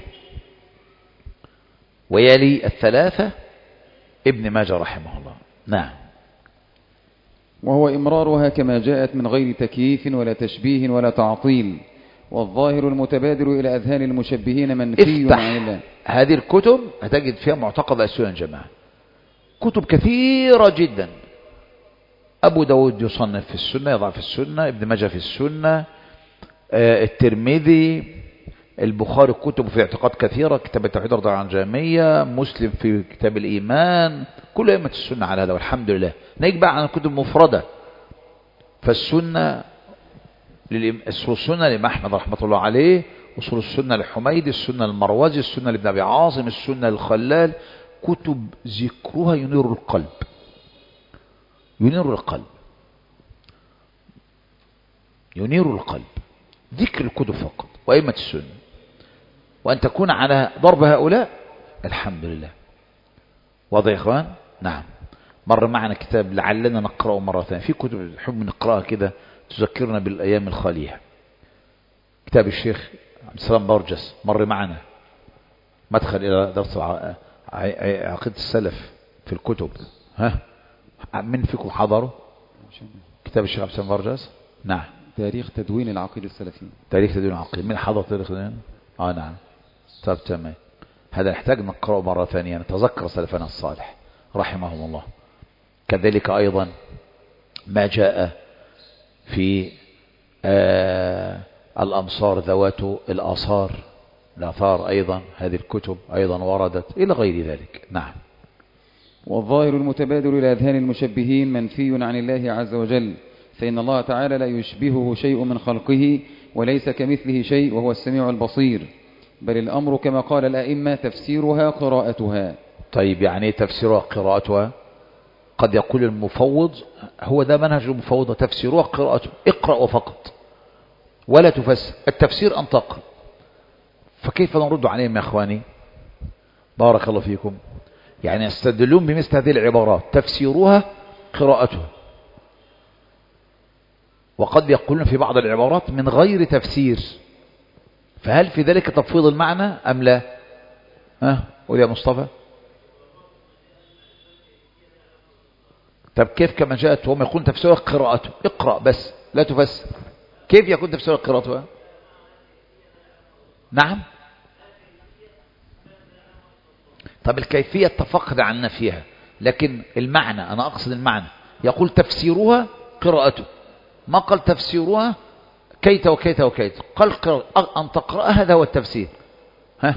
Speaker 1: ويلي الثلاثة ابن ماجه رحمه الله. نعم.
Speaker 2: وهو إمرارها كما جاءت من غير تكييف ولا تشبيه ولا تعطيل، والظاهر المتبادر إلى أذهان المشبهين منفي عن الله.
Speaker 1: هذه الكتب هتجد فيها معتقد السنة الجماعة، كتب كثيرة جدا. أبو داود يصنف في السنة، يضع في السنة، ابن ماجه في السنة، الترمذي، البخاري كتب في اعتقاد كثيرة، كتاب التوحيد رضي عن جامية، مسلم في كتاب الإيمان، كل أئمة السنة على هذا والحمد لله. نيجي بقى عن الكتب المفردة، فالسنة أصول السنة لإمام أحمد رحمة الله عليه، أصول السنة لحميد، السنة المروزي، السنة لابن أبي عاصم، السنة للخلال، كتب ذكرها ينير القلب، ينير القلب ينير القلب ذكر الكتب فقط وأئمة السنة، وأن تكون على ضرب هؤلاء الحمد لله. واضح يا إخوان؟ نعم. مر معنا كتاب لعلنا نقرأه مرة ثانية، في كتب نحب نقرأها كده تذكرنا بالأيام الخالية. كتاب الشيخ عبد السلام برجس مر معنا، مدخل إلى درس عقيدة السلف في الكتب. ها من فيكم حضره كتاب الشيخ عبد السلام برجس؟ نعم.
Speaker 2: تاريخ تدوين العقيدة السلفية.
Speaker 1: تاريخ تدوين العقيدة، من حضر تاريخ تدوين؟ اه نعم. طب تمام، هذا نحتاج نقرأه مرة ثانية، نتذكر سلفنا الصالح رحمهم الله. كذلك أيضا ما جاء في آه الأمصار ذوات الآثار، الآثار أيضا هذه الكتب أيضا وردت إلى غير ذلك. نعم.
Speaker 2: والظاهر المتبادر إلى أذهان المشبهين منفي عن الله عز وجل، فإن الله تعالى لا يشبهه شيء من خلقه وليس كمثله شيء وهو السميع البصير، بل الأمر كما قال الأئمة تفسيرها قراءتها.
Speaker 1: طيب يعني تفسيرها قراءتها؟ قد يقول المفوض هو ده منهج المفوضة، تفسيرها قراءته، اقرأ وفقط ولا تفسر، التفسير أن تقرأ. فكيف نرد عليهم يا أخواني؟ بارك الله فيكم. يعني يستدلون بمثل هذه العبارات، تفسيرها قراءتها، وقد يقولون في بعض العبارات من غير تفسير، فهل في ذلك تفويض المعنى أم لا؟ ها قول يا مصطفى. طب كيف كما جاءت وهم يقولون تفسيرها قراءته، اقرأ بس لا تفسر، كيف يكون تفسيرها قراءتها؟ نعم. طب الكيفية اتفقنا عنا فيها، لكن المعنى أنا أقصد المعنى. يقول تفسيرها قراءته، ما قال تفسيرها كيت وكيت وكيت، قال أن تقرأ، هذا هو التفسير. ها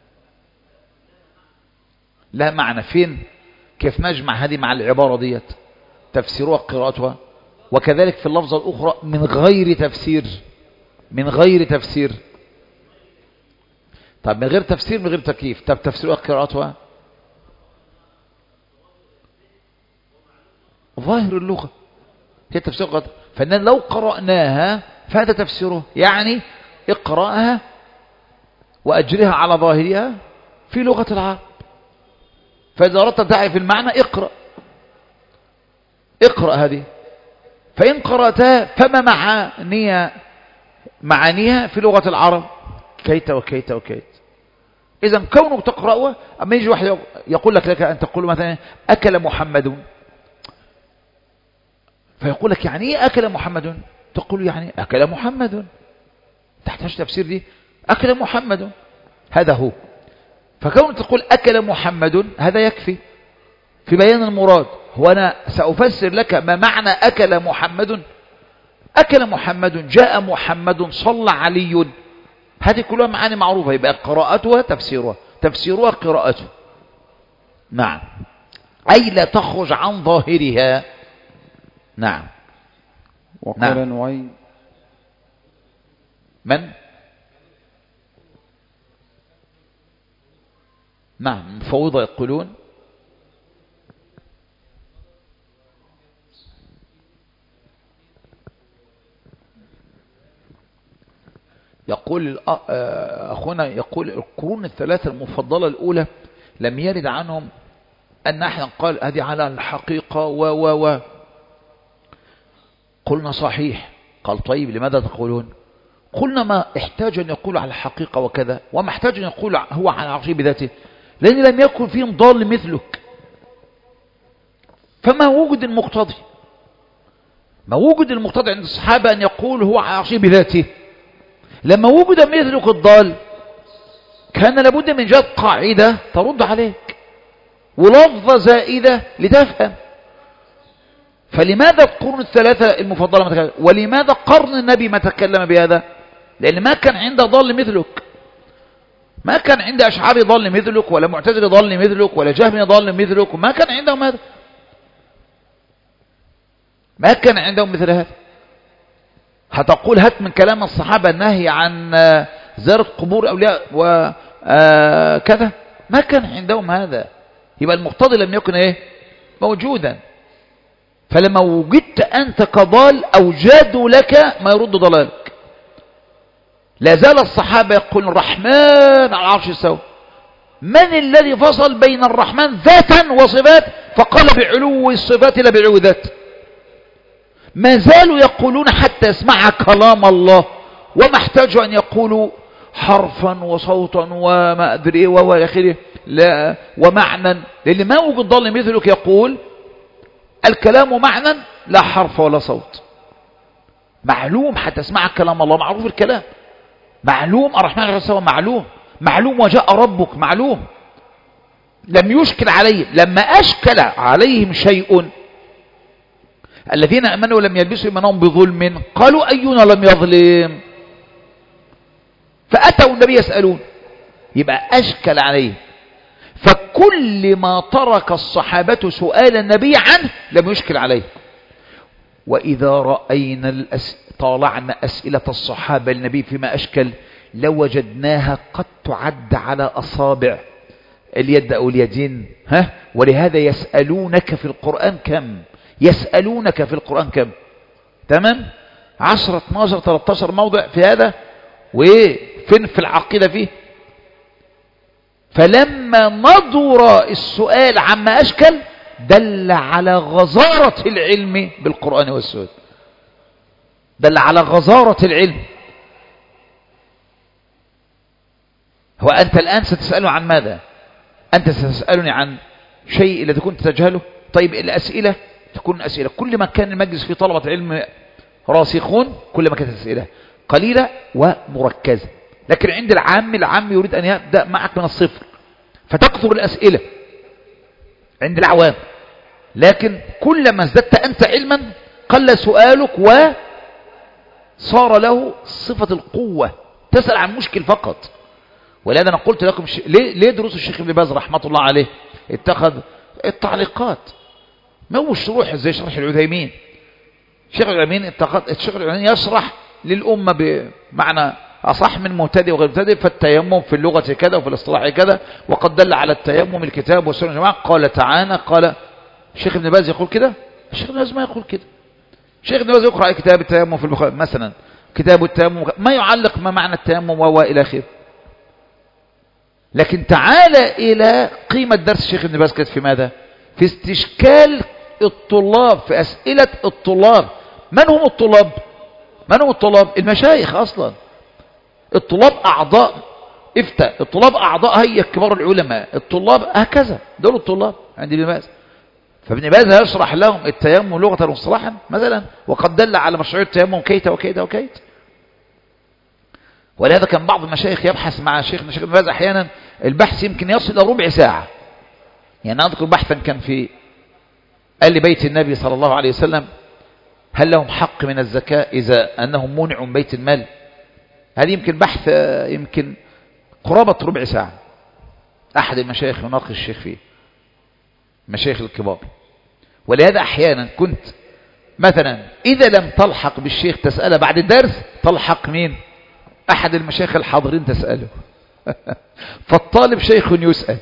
Speaker 1: لا معنى فين؟ كيف نجمع هذه مع العبارة ديت؟ تفسيرها قراءتها، وكذلك في اللفظة الأخرى من غير تفسير، من غير تفسير. طب من غير تفسير، من غير تكييف، طب تفسيرها قراءتها ظاهر اللغة هي تفسير قراءتها، فإن لو قرأناها فهذا تفسيره، يعني اقرأها وأجرها على ظاهرها في لغة العرب. فإذا أردت تعرف المعنى اقرأ، اقرأ هذه، فإن قرأتها فما معانيها معانيها في لغة العرب كيت وكيت وكيت. إذا كونك تقرأها، أما يجي واحد يقول لك لك أن تقول مثلا أكل محمد، فيقول لك يعني إيه أكل محمد؟ تقول يعني أكل محمد، تحتاج تفسير دي، أكل محمد هذا هو. فكونك تقول أكل محمد هذا يكفي في بيان المراد. هو أنا سأفسر لك ما معنى أكل محمد. أكل محمد، جاء محمد، صلى علي، هذه كلها معاني معروفة. يبقى قراءتها تفسيرها، تفسيرها قراءته. نعم، أي لا تخرج عن ظاهرها. نعم.
Speaker 2: وقال
Speaker 1: نعم.
Speaker 2: نعيم
Speaker 1: من؟ نعم، مفوضة يقولون يقول أخونا، يقول القرون الثلاثة المفضلة الأولى لم يرد عنهم أن أحد قال هذه على الحقيقة و و و قلنا صحيح. قال طيب لماذا تقولون؟ قلنا ما احتاج أن يقول على الحقيقة وكذا، وما احتاج أن يقول هو على عرشه بذاته، لأن لم يكن فيهم ضال مثلك. فما وجد المقتضي، ما وجد المقتضي عند الصحابة أن يقول هو على عرشه بذاته. لما وجد مثلك الضال كان لابد من جد قاعدة ترد عليك ولفظة زائدة لتفهم. فلماذا القرون الثلاثة المفضلة ما تكلم؟ ولماذا قرن النبي ما تكلم بهذا؟ لأن ما كان عنده ضال مثلك، ما كان عنده أشعاري ضال مثلك، ولا معتزلي ضال مثلك، ولا جهمي ضال مثلك، وما كان عندهم هذا، ما كان عندهم مثل هذا. هتقول هات من كلام الصحابة النهي عن زيارة قبور أولياء وكذا، ما كان عندهم هذا. يبقى المقتضي لم يكن ايه موجودا. فلما وجدت أنت كضال أوجدوا لك ما يرد ضلالك. لا زال الصحابة يقول الرحمن على العرش استوى. من الذي فصل بين الرحمن ذاتا وصفات فقال بعلو الصفات لا بعلو ذات؟ ما زالوا يقولون حتى يسمع كلام الله، وما احتاجوا أن يقولوا حرفا وصوتا وما أدري وهو آخره لا ومعنى، لأن ما وجد ضال مثلك يقول الكلام معنى لا حرف ولا صوت. معلوم حتى اسمع كلام الله، معروف الكلام، معلوم الرحمن على السماء، معلوم معلوم وجاء ربك، معلوم. لم يشكل عليهم. لما أشكل عليهم شيء الذين أمنوا ولم يلبسوا إيمانهم بظلم قالوا أينا لم يظلم، فأتوا النبي يسألون. يبقى أشكل عليه. فكل ما ترك الصحابة سؤال النبي عنه لم يشكل عليه. وإذا رأينا الأس... طالعنا أسئلة الصحابة للنبي فيما أشكل لوجدناها قد تعد على أصابع اليد أو اليدين. ها؟ ولهذا يسألونك في القرآن كم؟ يسألونك في القرآن كم؟ تمام؟ عشرة اثناشر ثلاثة عشر موضع في هذا. وفين في العقيدة فيه؟ فلما نظر السؤال عما أشكل دل على غزارة العلم بالقرآن والسنة، دل على غزارة العلم. هو أنت الآن ستسأله عن ماذا؟ أنت ستسألني عن شيء الذي كنت تجهله. طيب الأسئلة تكون أسئلة كل ما كان المجلس في طلبة علم راسخون كل ما كانت أسئلة قليلة ومركزة. لكن عند العام العام يريد أن يبدأ معك من الصفر، فتكثر الأسئلة عند العوام. لكن كلما ازددت أنت علما قل سؤالك وصار له صفة القوة، تسأل عن مشكل فقط. ولهذا أنا قلت لكم ش... ليه... ليه دروس الشيخ ابن باز رحمة الله عليه اتخذ التعليقات، ما هو الشروح زي شرح العثيمين. الشيخ العثيمين اتخذ الشيخ العثيمين يشرح للأمة بمعنى أصح من مبتدئ وغير مبتدئ، فالتيمم في اللغة كذا وفي الاصطلاح كذا، وقد دل على التيمم الكتاب والسنة والجماعة. قال تعالى، قال الشيخ ابن باز يقول كده، الشيخ ابن باز ما يقول كده. الشيخ ابن باز يقرأ كتاب التيمم في البخاري مثلا، كتاب التيمم ما يعلق ما معنى التيمم وهو إلى آخره. لكن تعالى إلى قيمة درس الشيخ ابن باز كانت في ماذا؟ في استشكال الطلاب، في أسئلة الطلاب. من هم الطلاب؟ من هم الطلاب؟ المشايخ أصلا. الطلاب أعضاء افتى، الطلاب أعضاء هيئة كبار العلماء، الطلاب هكذا، دول الطلاب عند ابن باز. فابن باز يشرح لهم التيمم لغة واصطلاحا مثلا، وقد دل على مشروعية التيمم كيت وكيت وكيت. ولهذا كان بعض المشايخ يبحث مع شيخنا الشيخ ابن باز أحيانا البحث يمكن يصل إلى ربع ساعة. يعني أذكر بحثا كان في قال لبيت النبي صلى الله عليه وسلم: هل لهم حق من الزكاة إذا أنهم منعوا من بيت المال؟ هذه يمكن بحث يمكن قرابة ربع ساعة. أحد المشايخ يناقش الشيخ فيه، مشايخ الكبار. ولهذا أحيانا كنت مثلا إذا لم تلحق بالشيخ تسأله بعد الدرس، تلحق مين؟ أحد المشايخ الحاضرين تسأله. فالطالب شيخ يسأل،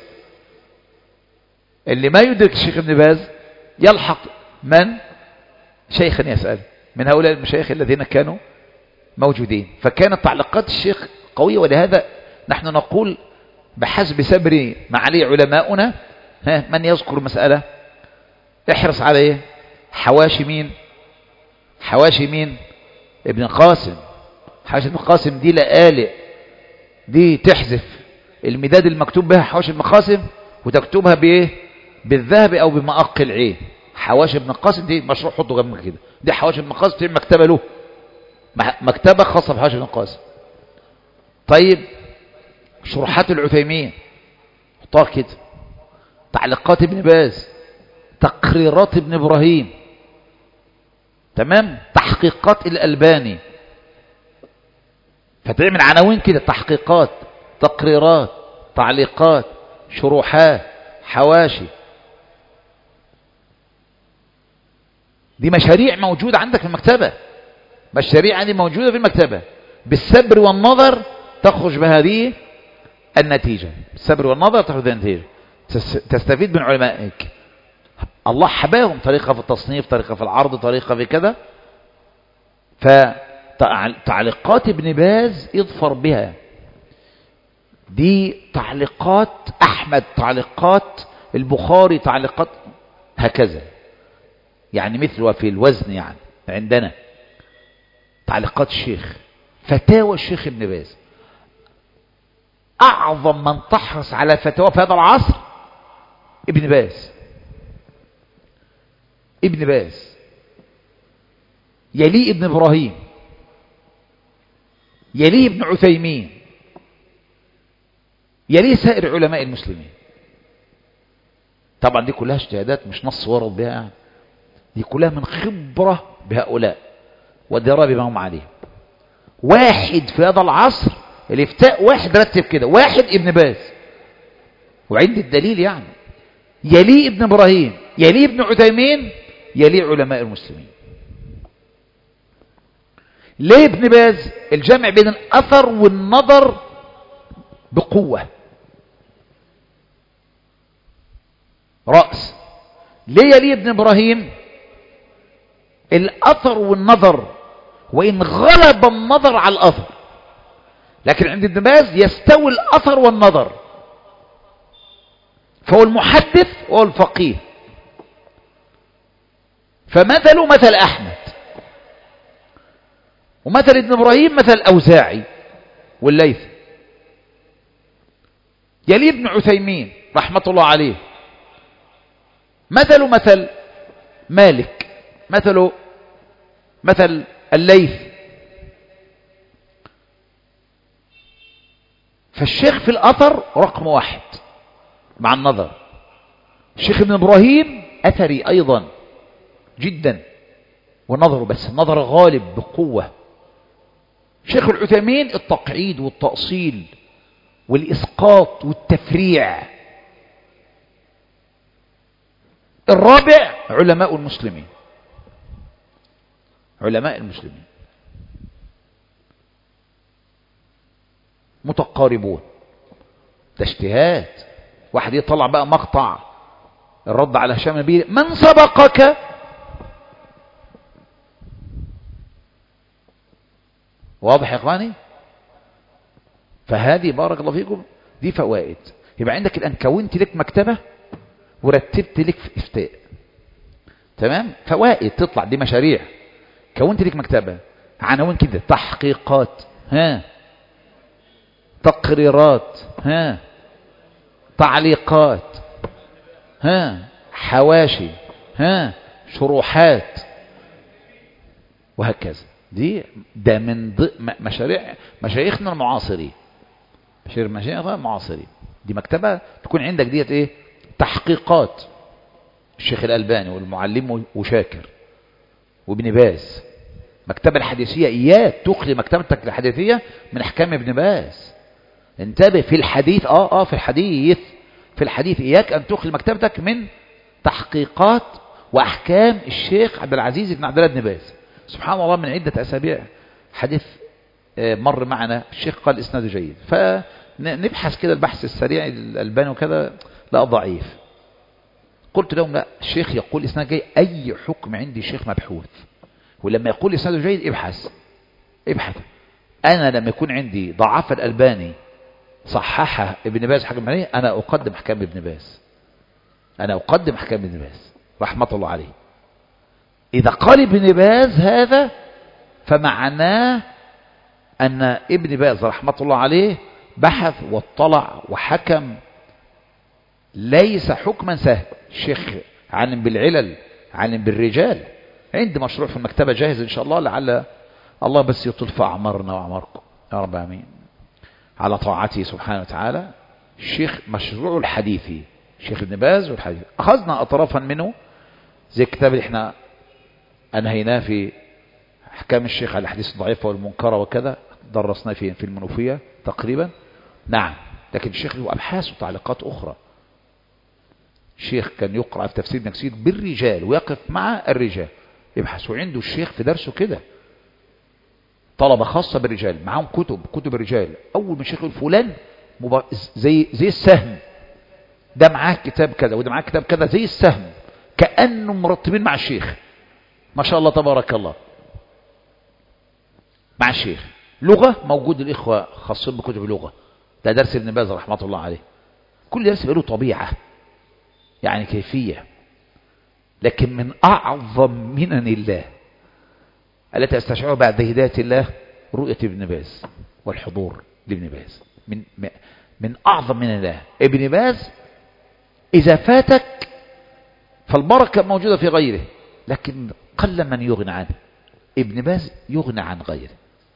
Speaker 1: اللي ما يدرك الشيخ ابن باز يلحق من؟ شيخا يسأل من هؤلاء المشايخ الذين كانوا موجودين. فكانت تعليقات الشيخ قوية. ولهذا نحن نقول بحسب سبر ما عليه علماؤنا، ها من يذكر مسألة احرص عليه. حواشي مين؟ حواشي مين؟ ابن قاسم. حواشي ابن قاسم دي لآلئ، دي تحذف المداد المكتوب بها حواشي ابن قاسم وتكتبها بايه؟ بالذهب او بمأق العين. حواشي ابن قاسم دي مشروع حطه جنبك كده، دي حواشي ابن قاسم، دي مكتبة له، مكتبة خاصة بحواشي ابن قاسم. طيب شروحات العثيمين حطها كده، تعليقات ابن باز، تقريرات ابن إبراهيم، تمام، تحقيقات الألباني. فتعمل عناوين كده: تحقيقات، تقريرات، تعليقات، شروحات، حواشي. دي مشاريع موجودة عندك في المكتبة، مشاريع دي موجودة في المكتبة. بالسبر والنظر تخرج بهذه النتيجة، بالسبر والنظر تخرج بهذه النتيجة، تستفيد من علمائك. الله حباهم طريقة في التصنيف، طريقة في العرض، طريقة في كذا. فتعليقات ابن باز يظفر بها، دي تعليقات أحمد، تعليقات البخاري، تعليقات هكذا يعني، مثل وفي الوزن يعني عندنا تعليقات الشيخ، فتاوى الشيخ ابن باز. أعظم من تحرص على فتاوى في هذا العصر ابن باز. ابن باز يليه ابن إبراهيم، يليه ابن عثيمين، يليه سائر علماء المسلمين. طبعا دي كلها اجتهادات مش نص ورد بها يعني، دي كلها من خبرة بهؤلاء ودراء بما هم عليه. واحد في هذا العصر الافتاء واحد رتب كده، واحد ابن باز، وعند الدليل يعني يليه ابن إبراهيم، يليه ابن عثيمين، يليه علماء المسلمين. ليه ابن باز؟ الجمع بين الأثر والنظر بقوة، رأس. ليه يليه ابن إبراهيم؟ الأثر والنظر، وإن غلب النظر على الأثر، لكن عند ابن باز يستوي الأثر والنظر، فهو المحدث وهو الفقيه. فمثله مثل أحمد، ومثل ابن إبراهيم مثل الأوزاعي والليث. يلي ابن عثيمين رحمة الله عليه مثله مثل مالك، مثله مثل الليث. فالشيخ في الأثر رقم واحد، مع النظر. الشيخ ابن إبراهيم أثري أيضا جدا ونظره، بس النظر غالب بقوة. شيخ العثيمين التقعيد والتأصيل والإسقاط والتفريع. الرابع علماء المسلمين، علماء المسلمين متقاربون. ده اجتهاد. واحد يطلع بقى مقطع الرد على هشام النبيل: من سبقك؟ واضح يا اخواني؟ فهذه بارك الله فيكم دي فوائد. يبقى عندك الان كونت لك مكتبة ورتبت لك في افتاء، تمام؟ فوائد تطلع دي مشاريع. كونت لك مكتبة، عناوين كده: تحقيقات، ها، تقريرات، ها، تعليقات، ها، حواشي، ها، شروحات، وهكذا. دي ده من ض... مشاريع مشايخنا المعاصرين، مشايخ مشايخنا المعاصرين. دي مكتبة تكون عندك ديت ايه؟ تحقيقات الشيخ الألباني والمعلم وشاكر وابن باز. مكتبة الحديثية إياك تخلي مكتبتك الحديثية من أحكام ابن باز. انتبه في الحديث، اه اه في الحديث في الحديث إياك أن تخلي مكتبتك من تحقيقات وأحكام الشيخ عبد العزيز بن عبد الله بن باز. سبحان الله، من عدة أسابيع حديث مر معنا الشيخ قال إسناده جيد، فنبحث كده البحث السريع الألباني وكذا، لا ضعيف. قلت لهم لا، الشيخ يقول إسناد جيد، أي حكم عندي شيخ مبحوث، ولما يقول إسناده جيد ابحث ابحث. أنا لما يكون عندي ضعف الألباني صححها ابن باز حكم عليه، أنا أقدم أحكام ابن باز، أنا أقدم أحكام ابن باز رحمة الله عليه. إذا قال ابن باز هذا فمعناه أن ابن باز رحمة الله عليه بحث واطلع وحكم، ليس حكما سهل. الشيخ عالم بالعلل، عالم بالرجال، عندي مشروع في المكتبة جاهز إن شاء الله، لعل الله بس يطول في أعمارنا وأعماركم يا رب آمين على طاعته سبحانه وتعالى. الشيخ مشروع الحديثي الشيخ ابن باز والحديث، أخذنا أطرافا منه زي الكتاب اللي احنا أنهيناه في أحكام الشيخ على الحديث الضعيفة والمنكرة وكذا، درسناه في في المنوفية تقريبا. نعم، لكن الشيخ له أبحاث وتعليقات أخرى. الشيخ كان يقرأ في تفسير ابن كثير بالرجال ويقف مع الرجال يبحث، وعنده الشيخ في درسه كده طلبة خاصة بالرجال معاهم كتب كتب الرجال. أول ما الشيخ يقول فلان مب... زي زي السهم، ده معاه كتاب كذا وده معاه كتاب كذا زي السهم، كأنه مرتبين مع الشيخ، ما شاء الله تبارك الله، مع الشيخ. لغة موجود الإخوة خاصين بكتب لغة، ده درس ابن باز رحمة الله عليه. كل درس له طبيعة، يعني كيفية. لكن من أعظم منن الله التي استشعرها بعد هداية الله رؤية ابن باز والحضور لابن باز. من من أعظم من الله ابن باز. إذا فاتك فالبركة موجودة في غيره، لكن قل من يغنى عنه. ابن باز يغنى عن غيره.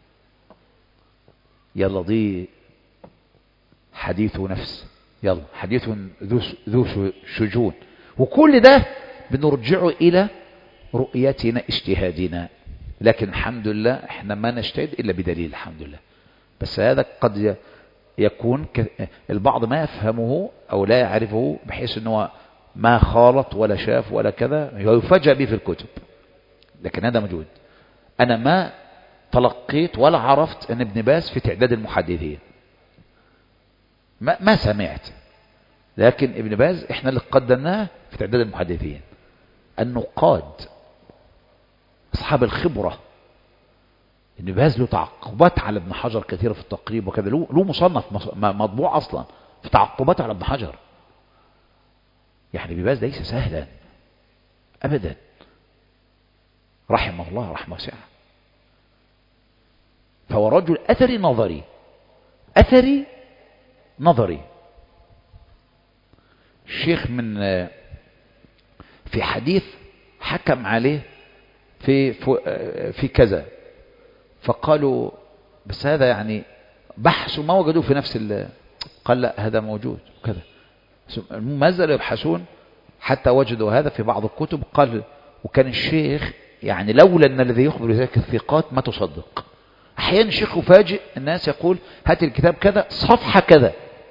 Speaker 1: يلا دي حديث نفس، يلا حديث ذو ذو شجون، وكل ده بنرجعه إلى رؤيتنا اجتهادنا. لكن الحمد لله احنا ما نجتهد إلا بدليل الحمد لله. بس هذا قد يكون البعض ما يفهمه أو لا يعرفه، بحيث أنه ما خالط ولا شاف ولا كذا، يفاجأ به في الكتب. لكن هذا موجود. أنا ما تلقيت ولا عرفت أن ابن باز في تعداد المحدثين، ما, ما سمعت. لكن ابن باز احنا اللي قدمناه في تعداد المحدثين، النقاد أصحاب الخبرة. ابن باز له تعقبات على ابن حجر كثيرة في التقريب وكذا، له مصنف مطبوع أصلا في تعقبات على ابن حجر. يعني ابن باز ليس سهلا أبدا، رحمه الله رحمه واسعة. فهو رجل أثري نظري، أثري نظري. الشيخ من في حديث حكم عليه في في كذا، فقالوا بس هذا يعني بحثوا ما وجدوه في نفس ال... قال لا هذا موجود كذا. ما زالوا يبحثون حتى وجدوا هذا في بعض الكتب. قال وكان الشيخ يعني لولا أن الذي يخبر ذلك الثقات ما تصدق. أحيانا الشيخ يفاجئ الناس يقول هات الكتاب كذا صفحة كذا،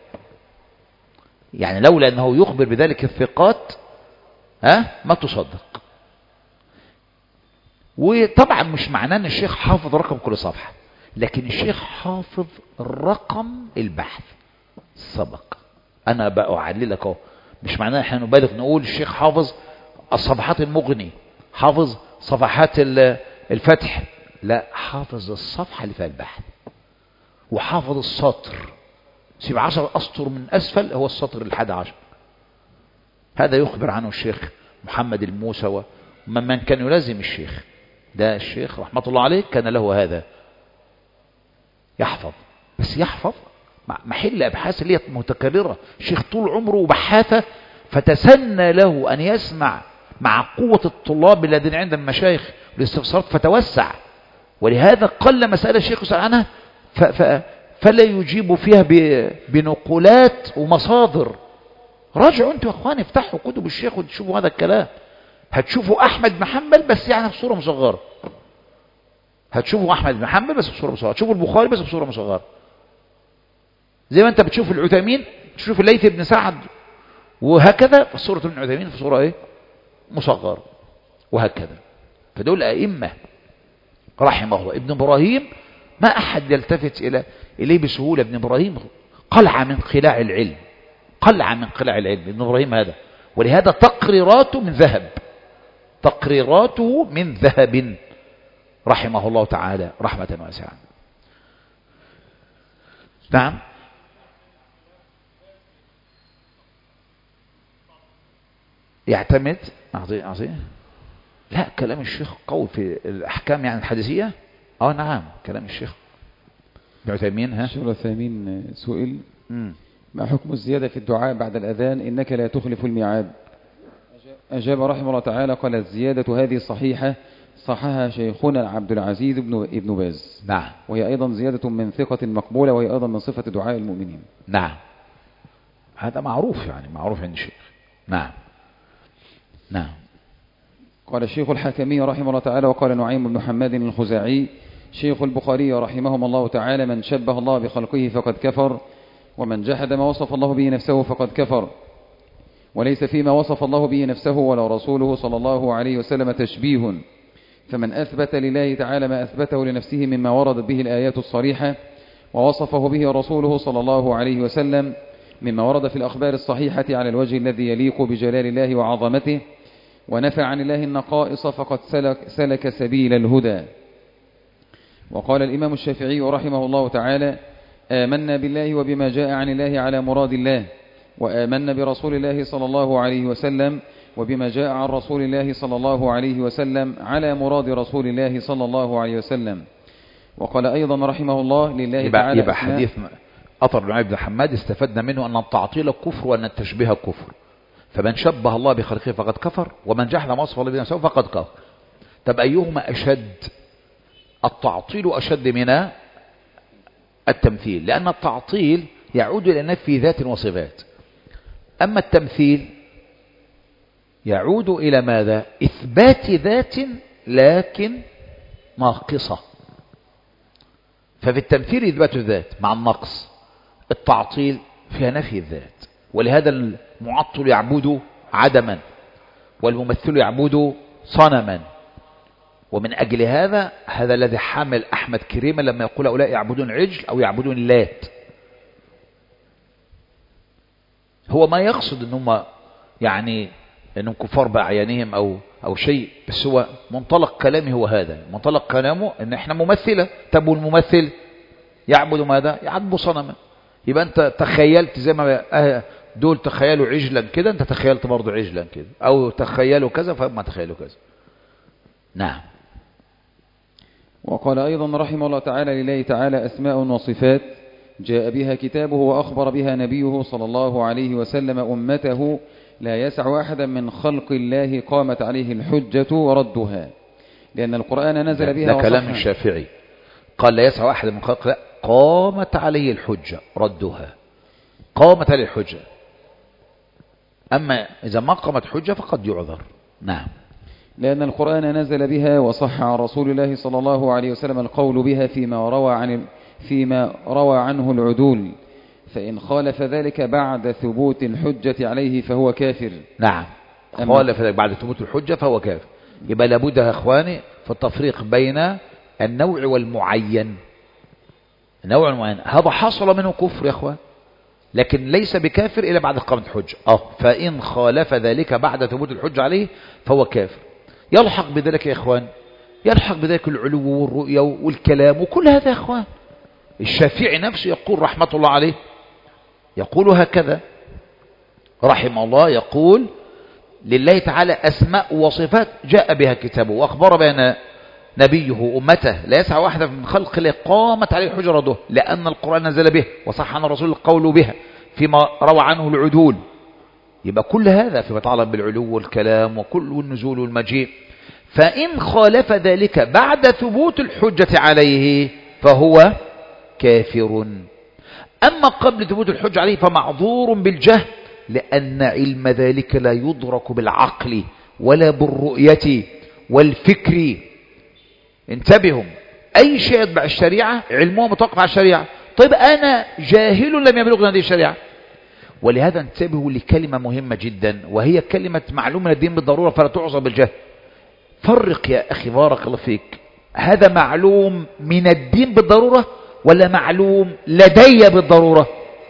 Speaker 1: يعني لولا أنه يخبر بذلك الثقات ها ما تصدق. وطبعا مش معناه أن الشيخ حافظ رقم كل صفحة، لكن الشيخ حافظ رقم البحث السبق. أنا بقى أعللك اهو، مش معناه احنا نبالغ نقول الشيخ حافظ الصفحات المغني، حافظ صفحات الفتح، لا، حافظ الصفحة اللي فيها البحث، وحافظ السطر. سبع عشر أسطر من أسفل هو السطر الحادي عشر. هذا يخبر عنه الشيخ محمد الموسى ومن كان يلازم الشيخ. ده الشيخ رحمة الله عليه كان له هذا، يحفظ، بس يحفظ محل أبحاث اللي هي متكررة. الشيخ طول عمره بحاثة، فتسنى له أن يسمع مع قوة الطلاب الذين عند المشايخ والاستفسارات فتوسع، ولهذا قل مسألة الشيخ يسأل عنها ف ف فلا يجيب فيها بنقولات ومصادر. راجعوا انتوا يا اخواني، افتحوا كتب الشيخ وتشوفوا هذا الكلام. هتشوفوا احمد بن حنبل بس يعني بصورة مصغرة، هتشوفوا احمد بن حنبل بس بصورة مصغرة، هتشوفوا البخاري بس بصورة مصغرة، زي ما انت بتشوف العثيمين، تشوف الليث بن سعد، وهكذا في صورة ابن عثيمين في صورة ايه مصغرة، وهكذا. فدول ائمة رحمه الله. ابن ابراهيم ما احد يلتفت الى اليه بسهولة. ابن ابراهيم قلعة من قلاع العلم، قلعة من قلاع العلم ابن ابراهيم هذا، ولهذا تقريراته من ذهب، تقريراته من ذهب رحمه الله تعالى رحمة واسعة. نعم. يعتمد أعطيه أعطيه لا، كلام الشيخ قوي في الأحكام يعني الحديثية. اه نعم، كلام الشيخ ابن عثيمين. ها
Speaker 2: الشيخ عثيمين سئل ما حكم الزيادة في الدعاء بعد الأذان إنك لا تخلف الميعاد؟ أجاب رحمه الله تعالى قال الزيادة هذه صحيحة، صحها شيخنا عبد العزيز بن ابن باز.
Speaker 1: نعم.
Speaker 2: وهي أيضا زيادة من ثقة مقبولة، وهي أيضا من صفة دعاء المؤمنين.
Speaker 1: نعم، هذا معروف يعني، معروف عند الشيخ. نعم نعم.
Speaker 2: قال الشيخ الحكمي رحمه الله تعالى وقال نعيم بن حماد الخزاعي شيخ البخاري رحمهم الله تعالى من شبه الله بخلقه فقد كفر، ومن جحد ما وصف الله به نفسه فقد كفر، وليس فيما وصف الله به نفسه ولا رسوله صلى الله عليه وسلم تشبيه، فمن أثبت لله تعالى ما أثبته لنفسه مما وردت به الآيات الصريحة ووصفه به رسوله صلى الله عليه وسلم مما ورد في الأخبار الصحيحة على الوجه الذي يليق بجلال الله وعظمته، ونفى عن الله النقائص فقد سلك, سلك سبيل الهدى. وقال الإمام الشافعي رحمه الله تعالى آمنا بالله وبما جاء عن الله على مراد الله، وآمنا برسول الله صلى الله عليه وسلم وبما جاء عن رسول الله صلى الله عليه وسلم على مراد رسول الله صلى الله عليه وسلم. وقال أيضا رحمه الله لله
Speaker 1: يبقى
Speaker 2: تعالى
Speaker 1: يبقى حديث أطر نعيم بن حماد استفدنا منه أن التعطيل كفر وأن التشبيه كفر، فمن شبه الله بخلقه فقد كفر، ومن جحد ما وصف الله بنفسه فقد كفر. طب أيهما أشد؟ التعطيل أشد من التمثيل، لأن التعطيل يعود إلى نفي ذات وصفات، أما التمثيل يعود إلى ماذا؟ إثبات ذات لكن ناقصة. ففي التمثيل إثبات الذات مع النقص، التعطيل فيها نفي الذات، ولهذا المعطل يعبد عدما والممثل يعبد صنما. ومن أجل هذا هذا الذي حمل أحمد كريما لما يقول هؤلاء يعبدون عجل أو يعبدون اللات، هو ما يقصد أنهم يعني أنهم كفار بأعيانهم أو أو شيء، بس هو منطلق كلامه هو هذا، منطلق كلامه أن احنا ممثلة. طب والممثل يعبد ماذا؟ يعبد صنما. يبقى أنت تخيلت زي ما دول تخيلوا عجلا كده، أنت تخيلت برضو عجلا كده، أو تخيلوا كذا فما تخيلوا كذا. نعم.
Speaker 2: وقال أيضا رحمه الله تعالى لله تعالى أسماء وصفات جاء بها كتابه وأخبر بها نبيه صلى الله عليه وسلم أمته لا يسع أحدا من خلق الله قامت عليه الحجة وردها، لأن القرآن نزل بها.
Speaker 1: ده كلام الشافعي، قال لا يسع أحدا من خلق الله قامت عليه الحجة ردها. قامت عليه الحجة أما إذا ما قامت حجة فقد يعذر. نعم.
Speaker 2: لأن القرآن نزل بها، وصح عن رسول الله صلى الله عليه وسلم القول بها فيما روى عن فيما روى عنه العدول، فإن خالف ذلك بعد ثبوت الحجة عليه فهو كافر.
Speaker 1: نعم، خالف ذلك بعد ثبوت الحجة فهو كافر. يبقى لابد يا إخواني في التفريق بين النوع والمعين. النوع المعين هذا حصل منه كفر يا إخوان، لكن ليس بكافر إلا بعد قامت الحجة. أه فإن خالف ذلك بعد ثبوت الحجة عليه فهو كافر. يلحق بذلك يا إخوان، يلحق بذلك العلو والرؤية والكلام وكل هذا يا إخوان. الشافعي نفسه يقول رحمة الله عليه، يقول هكذا رحمه الله، يقول لله تعالى أسماء وصفات جاء بها كتابه وأخبر بأن نبيه أمته لا يسعى واحدة من خلق الله قامت عليه الحجة رده، لأن القرآن نزل به وصح عن الرسول القول بها فيما روى عنه العدول. يبقى كل هذا فيما يتعلق بالعلو والكلام وكل النزول والمجيء. فإن خالف ذلك بعد ثبوت الحجة عليه فهو كافر. أما قبل ثبوت الحجة عليه فمعذور بالجهل، لأن علم ذلك لا يدرك بالعقل ولا بالرؤية والفكر. انتبهوا، أي شيء يتبع الشريعة علمه متوقف على الشريعة. طيب أنا جاهل لم يبلغنا هذه الشريعة. ولهذا انتبهوا لكلمة مهمة جدا، وهي كلمة معلوم من الدين بالضرورة فلا تعذر بالجهل. فرق يا أخي بارك الله فيك، هذا معلوم من الدين بالضرورة ولا معلوم لدي بالضرورة؟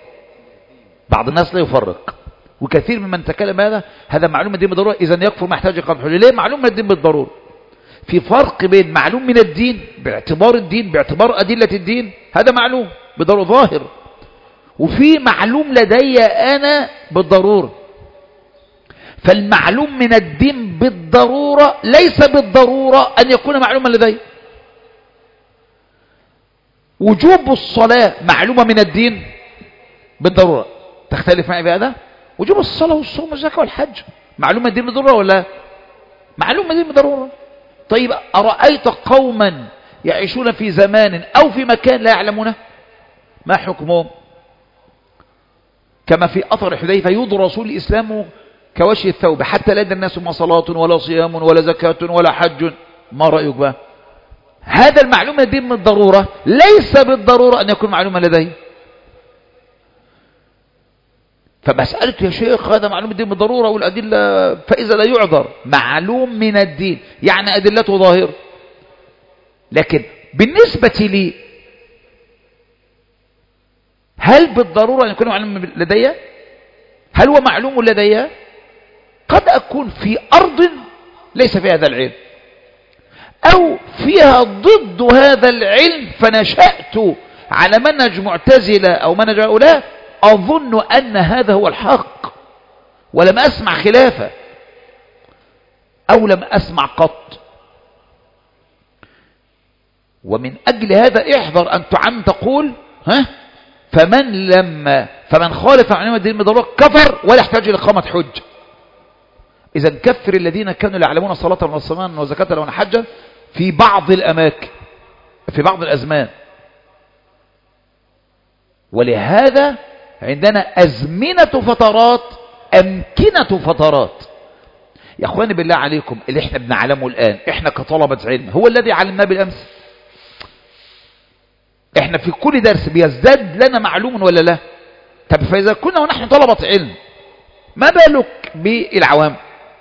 Speaker 1: بعض الناس لا يفرق، وكثير ممن تكلم هذا هذا معلوم من الدين بالضرورة إذا يكفر ما يحتاج قام حجة. ليه معلوم من الدين بالضرورة؟ في فرق بين معلوم من الدين باعتبار الدين باعتبار أدلة الدين، هذا معلوم بالضرورة ظاهر، وفي معلوم لدي أنا بالضرورة. فالمعلوم من الدين بالضرورة ليس بالضرورة أن يكون معلوما لدي. وجوب الصلاة معلومة من الدين بالضرورة، تختلف معي بهذا؟ وجوب الصلاة والصوم والزكاة والحج معلومة الدين بالضرورة ولا معلومة الدين بالضرورة؟ طيب أرأيت قوما يعيشون في زمان أو في مكان لا يعلمونه، ما حكمهم؟ كما في أثر حذيفة يدرس الإسلام كوشي الثوب حتى لا يدري الناس ما صلاة ولا صيام ولا زكاة ولا حج. ما رأيك بقى؟ هذا المعلومة الدين بالضرورة ليس بالضرورة أن يكون معلومة لدي. فمسألة يا شيخ هذا معلوم الدين بالضرورة والأدلة فإذا لا يعذر. معلوم من الدين يعني أدلته ظاهر، لكن بالنسبة لي هل بالضرورة أن يكون معلوم لدي؟ هل هو معلوم لدي؟ قد أكون في أرض ليس فيها هذا العلم، أو فيها ضد هذا العلم فنشأت على منهج معتزلة أو منهج هؤلاء أظن أن هذا هو الحق ولم أسمع خلافه أو لم أسمع قط. ومن أجل هذا احذر أن تعم تقول ها فمن لما فمن خالف عن الدين بالضرورة كفر ولا يحتاج إلى إقامة حج. إذا كفر الذين كانوا يعلمون الصلاة والصلاة والزكاة والحج في بعض الأماكن في بعض الأزمان. ولهذا عندنا أزمنة فترات أمكنة فترات. يا أخواني بالله عليكم اللي احنا بنعلمه الآن احنا كطلبة علم هو الذي علمناه بالأمس. احنا في كل درس بيزداد لنا معلوم ولا لا؟ طب فإذا كنا ونحن طلبة علم ما بالك بالعوام؟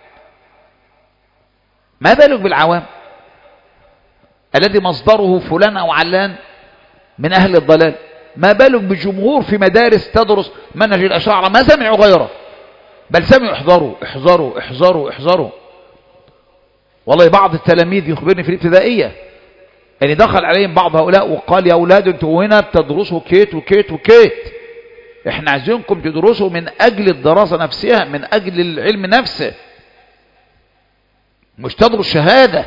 Speaker 1: ما بالك بالعوام الذي مصدره فلان أو علان من أهل الضلال؟ ما بالك بجمهور في مدارس تدرس منهج الأشاعرة ما سمعوا غيره، بل سمعوا احذروا احذروا احذروا احذروا. والله بعض التلاميذ يخبرني في الابتدائية يعني دخل عليهم بعض هؤلاء وقال يا أولاد انتوا هنا بتدرسوا كيت وكيت وكيت، احنا عايزينكم تدرسوا من أجل الدراسة نفسها من أجل العلم نفسه مش تدرس شهادة.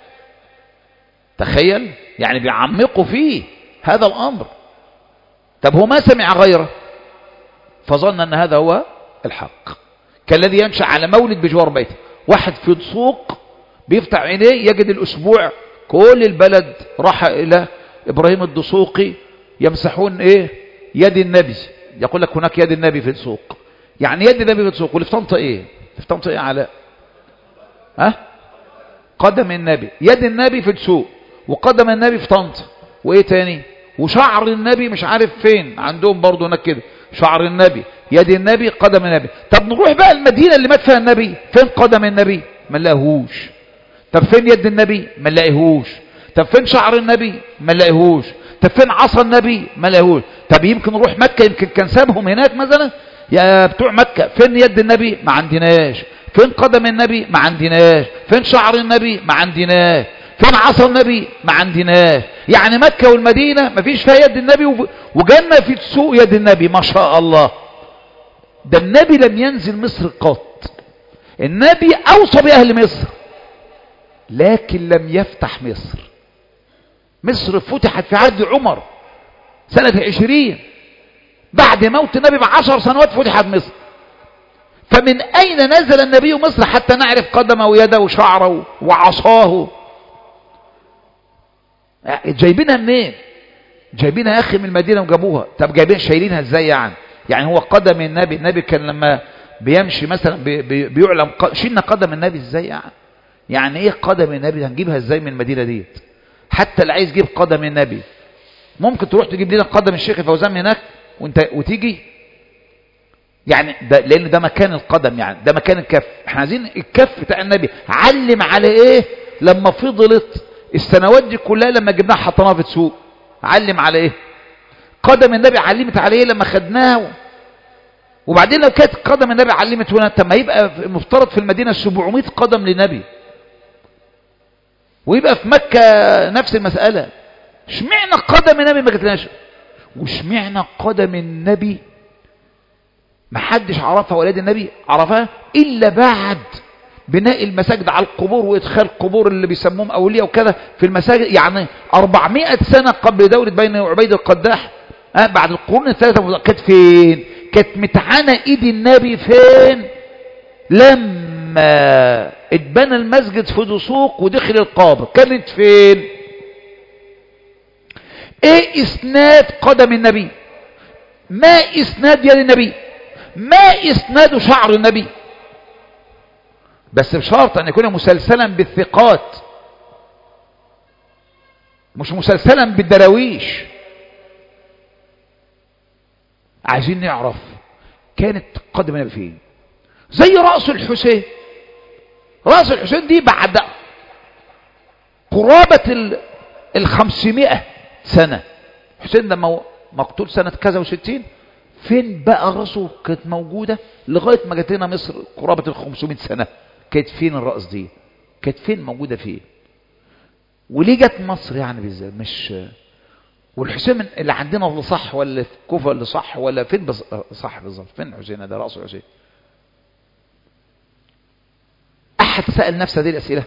Speaker 1: تخيل يعني بيعمقوا فيه هذا الأمر. طب هو ما سمع غيره فظن أن هذا هو الحق، كالذي ينشأ على مولد بجوار بيته. واحد في سوق بيفتح عينيه يجد الأسبوع كل البلد راح إلى إبراهيم الدسوقي يمسحون إيه يد النبي، يقول لك هناك يد النبي في السوق. يعني يد النبي بتسوق. واللي في طنطا ايه؟ في طنطا ايه علاء؟ ها؟ قدم النبي. يد النبي في السوق، وقدم النبي في طنطا، وايه تاني؟ وشعر النبي مش عارف فين عندهم برضو هناك كده، شعر النبي، يد النبي، قدم النبي. طب نروح بقى المدينة اللي مات فيها النبي، فين قدم النبي؟ ما نلاقيهوش. طب فين يد النبي؟ ما نلاقيهوش. طب فين شعر النبي؟ ما نلاقيهوش. طب فين عصا النبي؟ ما نلاقيهوش. طب يمكن نروح مكة، يمكن كان سابهم هناك مثلا. يا بتوع مكة، فين يد النبي؟ ما عندناش. فين قدم النبي؟ ما عندناش. فين شعر النبي؟ ما عندناش. فين عصا النبي؟ ما عندناش. يعني مكة والمدينة ما فيش فيها يد النبي، وجنة في سوق يد النبي. ما شاء الله. ده النبي لم ينزل مصر قط. النبي أوصى بأهل مصر، لكن لم يفتح مصر. مصر فتحت في عهد عمر سنة عشرين، بعد موت النبي بعشر سنوات فتحت مصر. فمن أين نزل النبي مصر حتى نعرف قدمه ويده وشعره وعصاه؟ جايبينها منين؟ جايبينها يا أخي من المدينة وجابوها. طب جايبين شايلينها ازاي يعني؟ يعني هو قدم النبي، النبي كان لما بيمشي مثلا بي بي بيعلم شيلنا قدم النبي ازاي يعني؟ يعني ايه قدم النبي؟ هنجيبها ازاي من المدينة ديت؟ حتى اللي عايز يجيب قدم النبي ممكن تروح تجيب لنا قدم الشيخ فوزان هناك وانت وتيجي يعني ده، لان ده مكان القدم، يعني ده مكان الكف. احنا عايزين الكف بتاع النبي. علم على ايه لما فضلت السنوات دي كلها لما جبناها حطيناها في السوق؟ علم على ايه؟ قدم النبي علمت على ايه لما خدناها؟ وبعدين لو كانت قدم النبي علمت هنا، طب ما يبقى مفترض في المدينة سبعمائة قدم للنبي، ويبقى في مكة نفس المسألة. اشمعنى قدم النبي ما جتناش؟ واشمعنى قدم النبي ما حدش عرفها ولاد النبي عرفها إلا بعد بناء المساجد على القبور وإدخال قبور اللي بيسموهم أولياء وكذا في المساجد؟ يعني أربعمائة سنة قبل دولة بين عبيد القداح، أه بعد القرون الثلاثة. كانت فين؟ كانت متعانة إيد النبي فين؟ لما اتبنى المسجد في دسوق ودخل القابر كانت فين؟ ايه اسناد قدم النبي؟ ما اسناد يد النبي؟ ما اسناد شعر النبي؟ بس بشرط ان يكون مسلسلا بالثقات، مش مسلسلا بالدراويش. عايزين نعرف كانت قدم النبي فين. زي رأس الحسين. رأس الحسين دي بعد قرابة الخمسمائة سنة. حسين لما مقتول سنة كذا وستين، فين بقى رأسه كانت موجودة لغاية ما جت لنا مصر قرابة الخمسمائة سنة؟ كانت فين الرأس دي؟ كانت فين موجودة فين؟ وليه جت مصر يعني بالذات؟ مش والحسين اللي عندنا اللي صح ولا في كوفة اللي صح ولا فين صح بالظبط؟ فين حسين ده؟ رأسه حسين. أحد سأل نفسه هذه الأسئلة؟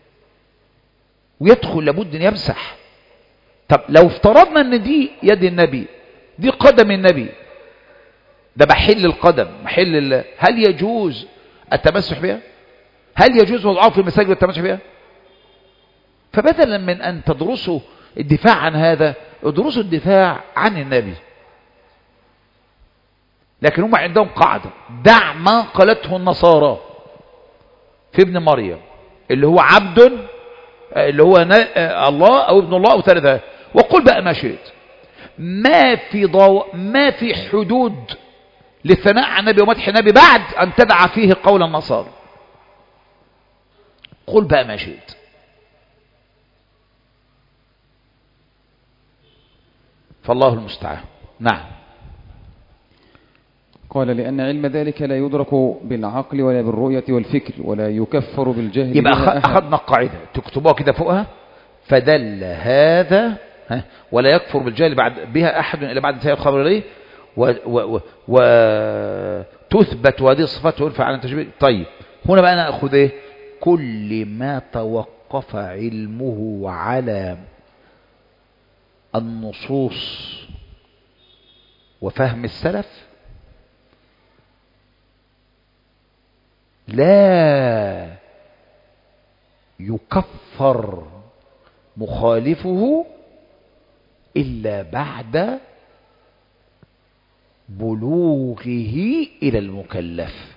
Speaker 1: ويدخل لابد أن يمسح. طب لو افترضنا أن دي يد النبي، دي قدم النبي، ده محل القدم، محل ال... هل يجوز التمسح بها؟ هل يجوز وضعها في المساجد والتمسح بها؟ فبدلا من أن تدرسوا الدفاع عن هذا، ادرسوا الدفاع عن النبي. لكن هم عندهم قاعدة: دع ما قالته النصارى في ابن مريم اللي هو عبد، اللي هو الله أو ابن الله أو ثالثة، وقل بقى ما شئت. ما في ضو... ما في حدود للثناء على النبي ومدح النبي بعد أن تدع فيه قول النصارى. قل بقى ما شئت. فالله المستعان. نعم.
Speaker 2: قال: لأن علم ذلك لا يدرك بالعقل ولا بالرؤية والفكر، ولا يكفر بالجهل.
Speaker 1: يبقى أخذنا القاعدة تكتبوها كده فوقها: فدل هذا ها ولا يكفر بالجهل بعد بها أحد إلا بعد انتهاء الخبر إليه، وتثبت هذه الصفات ويرفع عن التشبيه. طيب هنا بقى نأخذ إيه؟ كل ما توقف علمه على النصوص وفهم السلف لا يكفر مخالفه إلا بعد بلوغه إلى المكلف.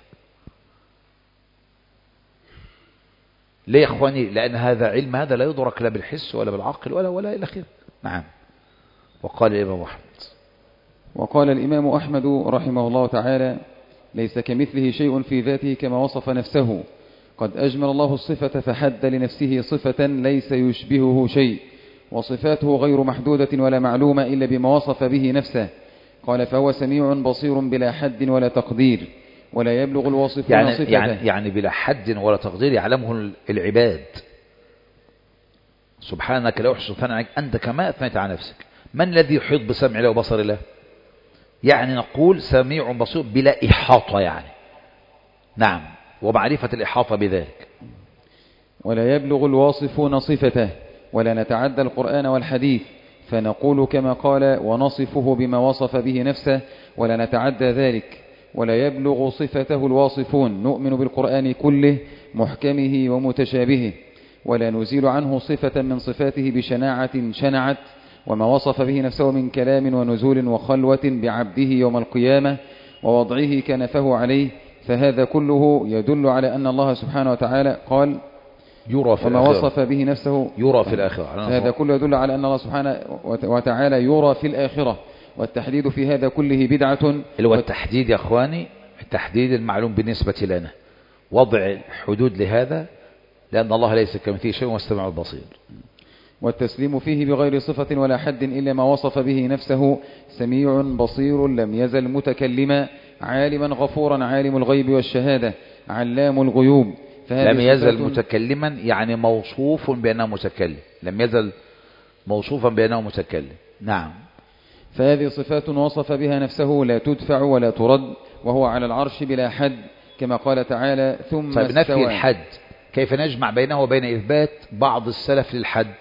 Speaker 1: ليه يا إخواني؟ لأن هذا علم، هذا لا يدرك لا بالحس ولا بالعقل ولا ولا إلى آخره. نعم. وقال الإمام أحمد
Speaker 2: وقال الإمام أحمد رحمه الله تعالى: ليس كمثله شيء في ذاته كما وصف نفسه، قد أجمل الله الصفة فحد لنفسه صفة ليس يشبهه شيء، وصفاته غير محدودة ولا معلومة إلا بما وصف به نفسه. قال: فهو سميع بصير بلا حد ولا تقدير، ولا يبلغ الواصفون
Speaker 1: يعني
Speaker 2: صفته.
Speaker 1: يعني يعني بلا حد ولا تقدير يعلمه العباد. سبحانك لا أحصي ثناء عليك أنت كما أثنيت على نفسك. من الذي يحيط بسمع الله وبصر الله؟ يعني نقول سميع بصير بلا إحاطة يعني. نعم. ومعرفة الإحاطة بذلك.
Speaker 2: ولا يبلغ الواصفون صفته، ولا نتعدى القرآن والحديث فنقول كما قال: ونصفه بما وصف به نفسه، ولا نتعدى ذلك. ولا يبلغ صفته الواصفون، نؤمن بالقرآن كله محكمه ومتشابهه، ولا نزيل عنه صفة من صفاته بشناعة شنعت، وما وصف به نفسه من كلام ونزول وخلوة بعبده يوم القيامة ووضعه كنفه عليه، فهذا كله يدل على أن الله سبحانه وتعالى قال:
Speaker 1: يرى في
Speaker 2: وما
Speaker 1: الآخرة.
Speaker 2: وصف به نفسه
Speaker 1: يرى في الآخرة.
Speaker 2: هذا كله يدل على أن الله سبحانه وتعالى يرى في الآخرة، والتحديد في هذا كله بدعة.
Speaker 1: اللي هو التحديد يا أخواني، التحديد المعلوم بالنسبة لنا، وضع حدود لهذا، لأن الله ليس كمثله شيء والسميع البصير.
Speaker 2: والتسليم فيه بغير صفة ولا حد إلا ما وصف به نفسه، سميع بصير لم يزل متكلما، عالما غفورا عالم الغيب والشهادة، علام الغيوب.
Speaker 1: لم يزل متكلما يعني موصوف بأنه متكلم، لم يزل موصوفا بأنه متكلم. نعم.
Speaker 2: فهذه صفات وصف بها نفسه لا تدفع ولا ترد، وهو على العرش بلا حد، كما قال تعالى: ثم
Speaker 1: طيب نفي
Speaker 2: استوى.
Speaker 1: الحد كيف نجمع بينه وبين إثبات بعض السلف للحد؟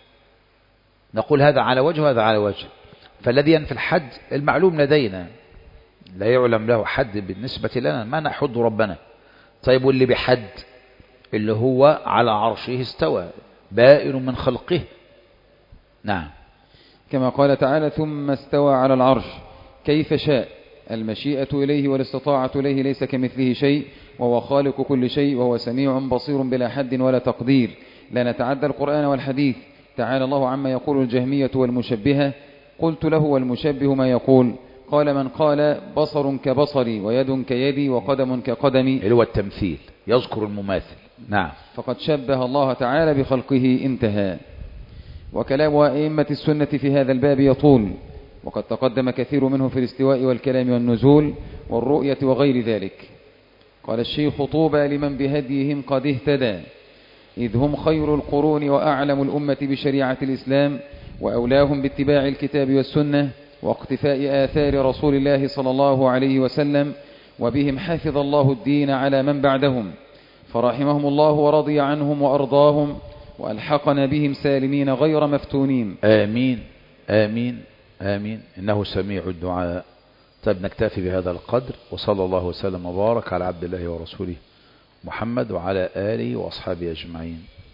Speaker 1: نقول هذا على وجه وهذا على وجه. فالذي ينفي الحد المعلوم لدينا، لا يعلم له حد بالنسبة لنا، ما نحد ربنا. طيب واللي بحد اللي هو على عرشه استوى بائن من خلقه. نعم.
Speaker 2: كما قال تعالى: ثم استوى على العرش كيف شاء، المشيئة إليه والاستطاعة إليه، ليس كمثله شيء، وهو خالق كل شيء، وهو سميع بصير بلا حد ولا تقدير. لا نتعدى القرآن والحديث. تعالى الله عما يقول الجهمية والمشبهة. قلت له: والمشبه ما يقول؟ قال: من قال بصر كبصري ويد كيدي وقدم كقدمي،
Speaker 1: اللي هو التمثيل، يذكر المماثل. نعم.
Speaker 2: فقد شبه الله تعالى بخلقه. انتهى. وكلام أئمة السنة في هذا الباب يطول، وقد تقدم كثير منه في الاستواء والكلام والنزول والرؤية وغير ذلك. قال الشيخ: طوبى لمن بهديهم قد اهتدى، إذ هم خير القرون وأعلم الأمة بشريعة الإسلام، وأولاهم باتباع الكتاب والسنة واقتفاء آثار رسول الله صلى الله عليه وسلم، وبهم حفظ الله الدين على من بعدهم، فرحمهم الله ورضي عنهم وأرضاهم، وألحقنا بهم سالمين غير مفتونين.
Speaker 1: آمين آمين آمين. إنه سميع الدعاء. طيب نكتفي بهذا القدر، وصلى الله وسلم وبارك على عبد الله ورسوله محمد وعلى آله وأصحابه أجمعين.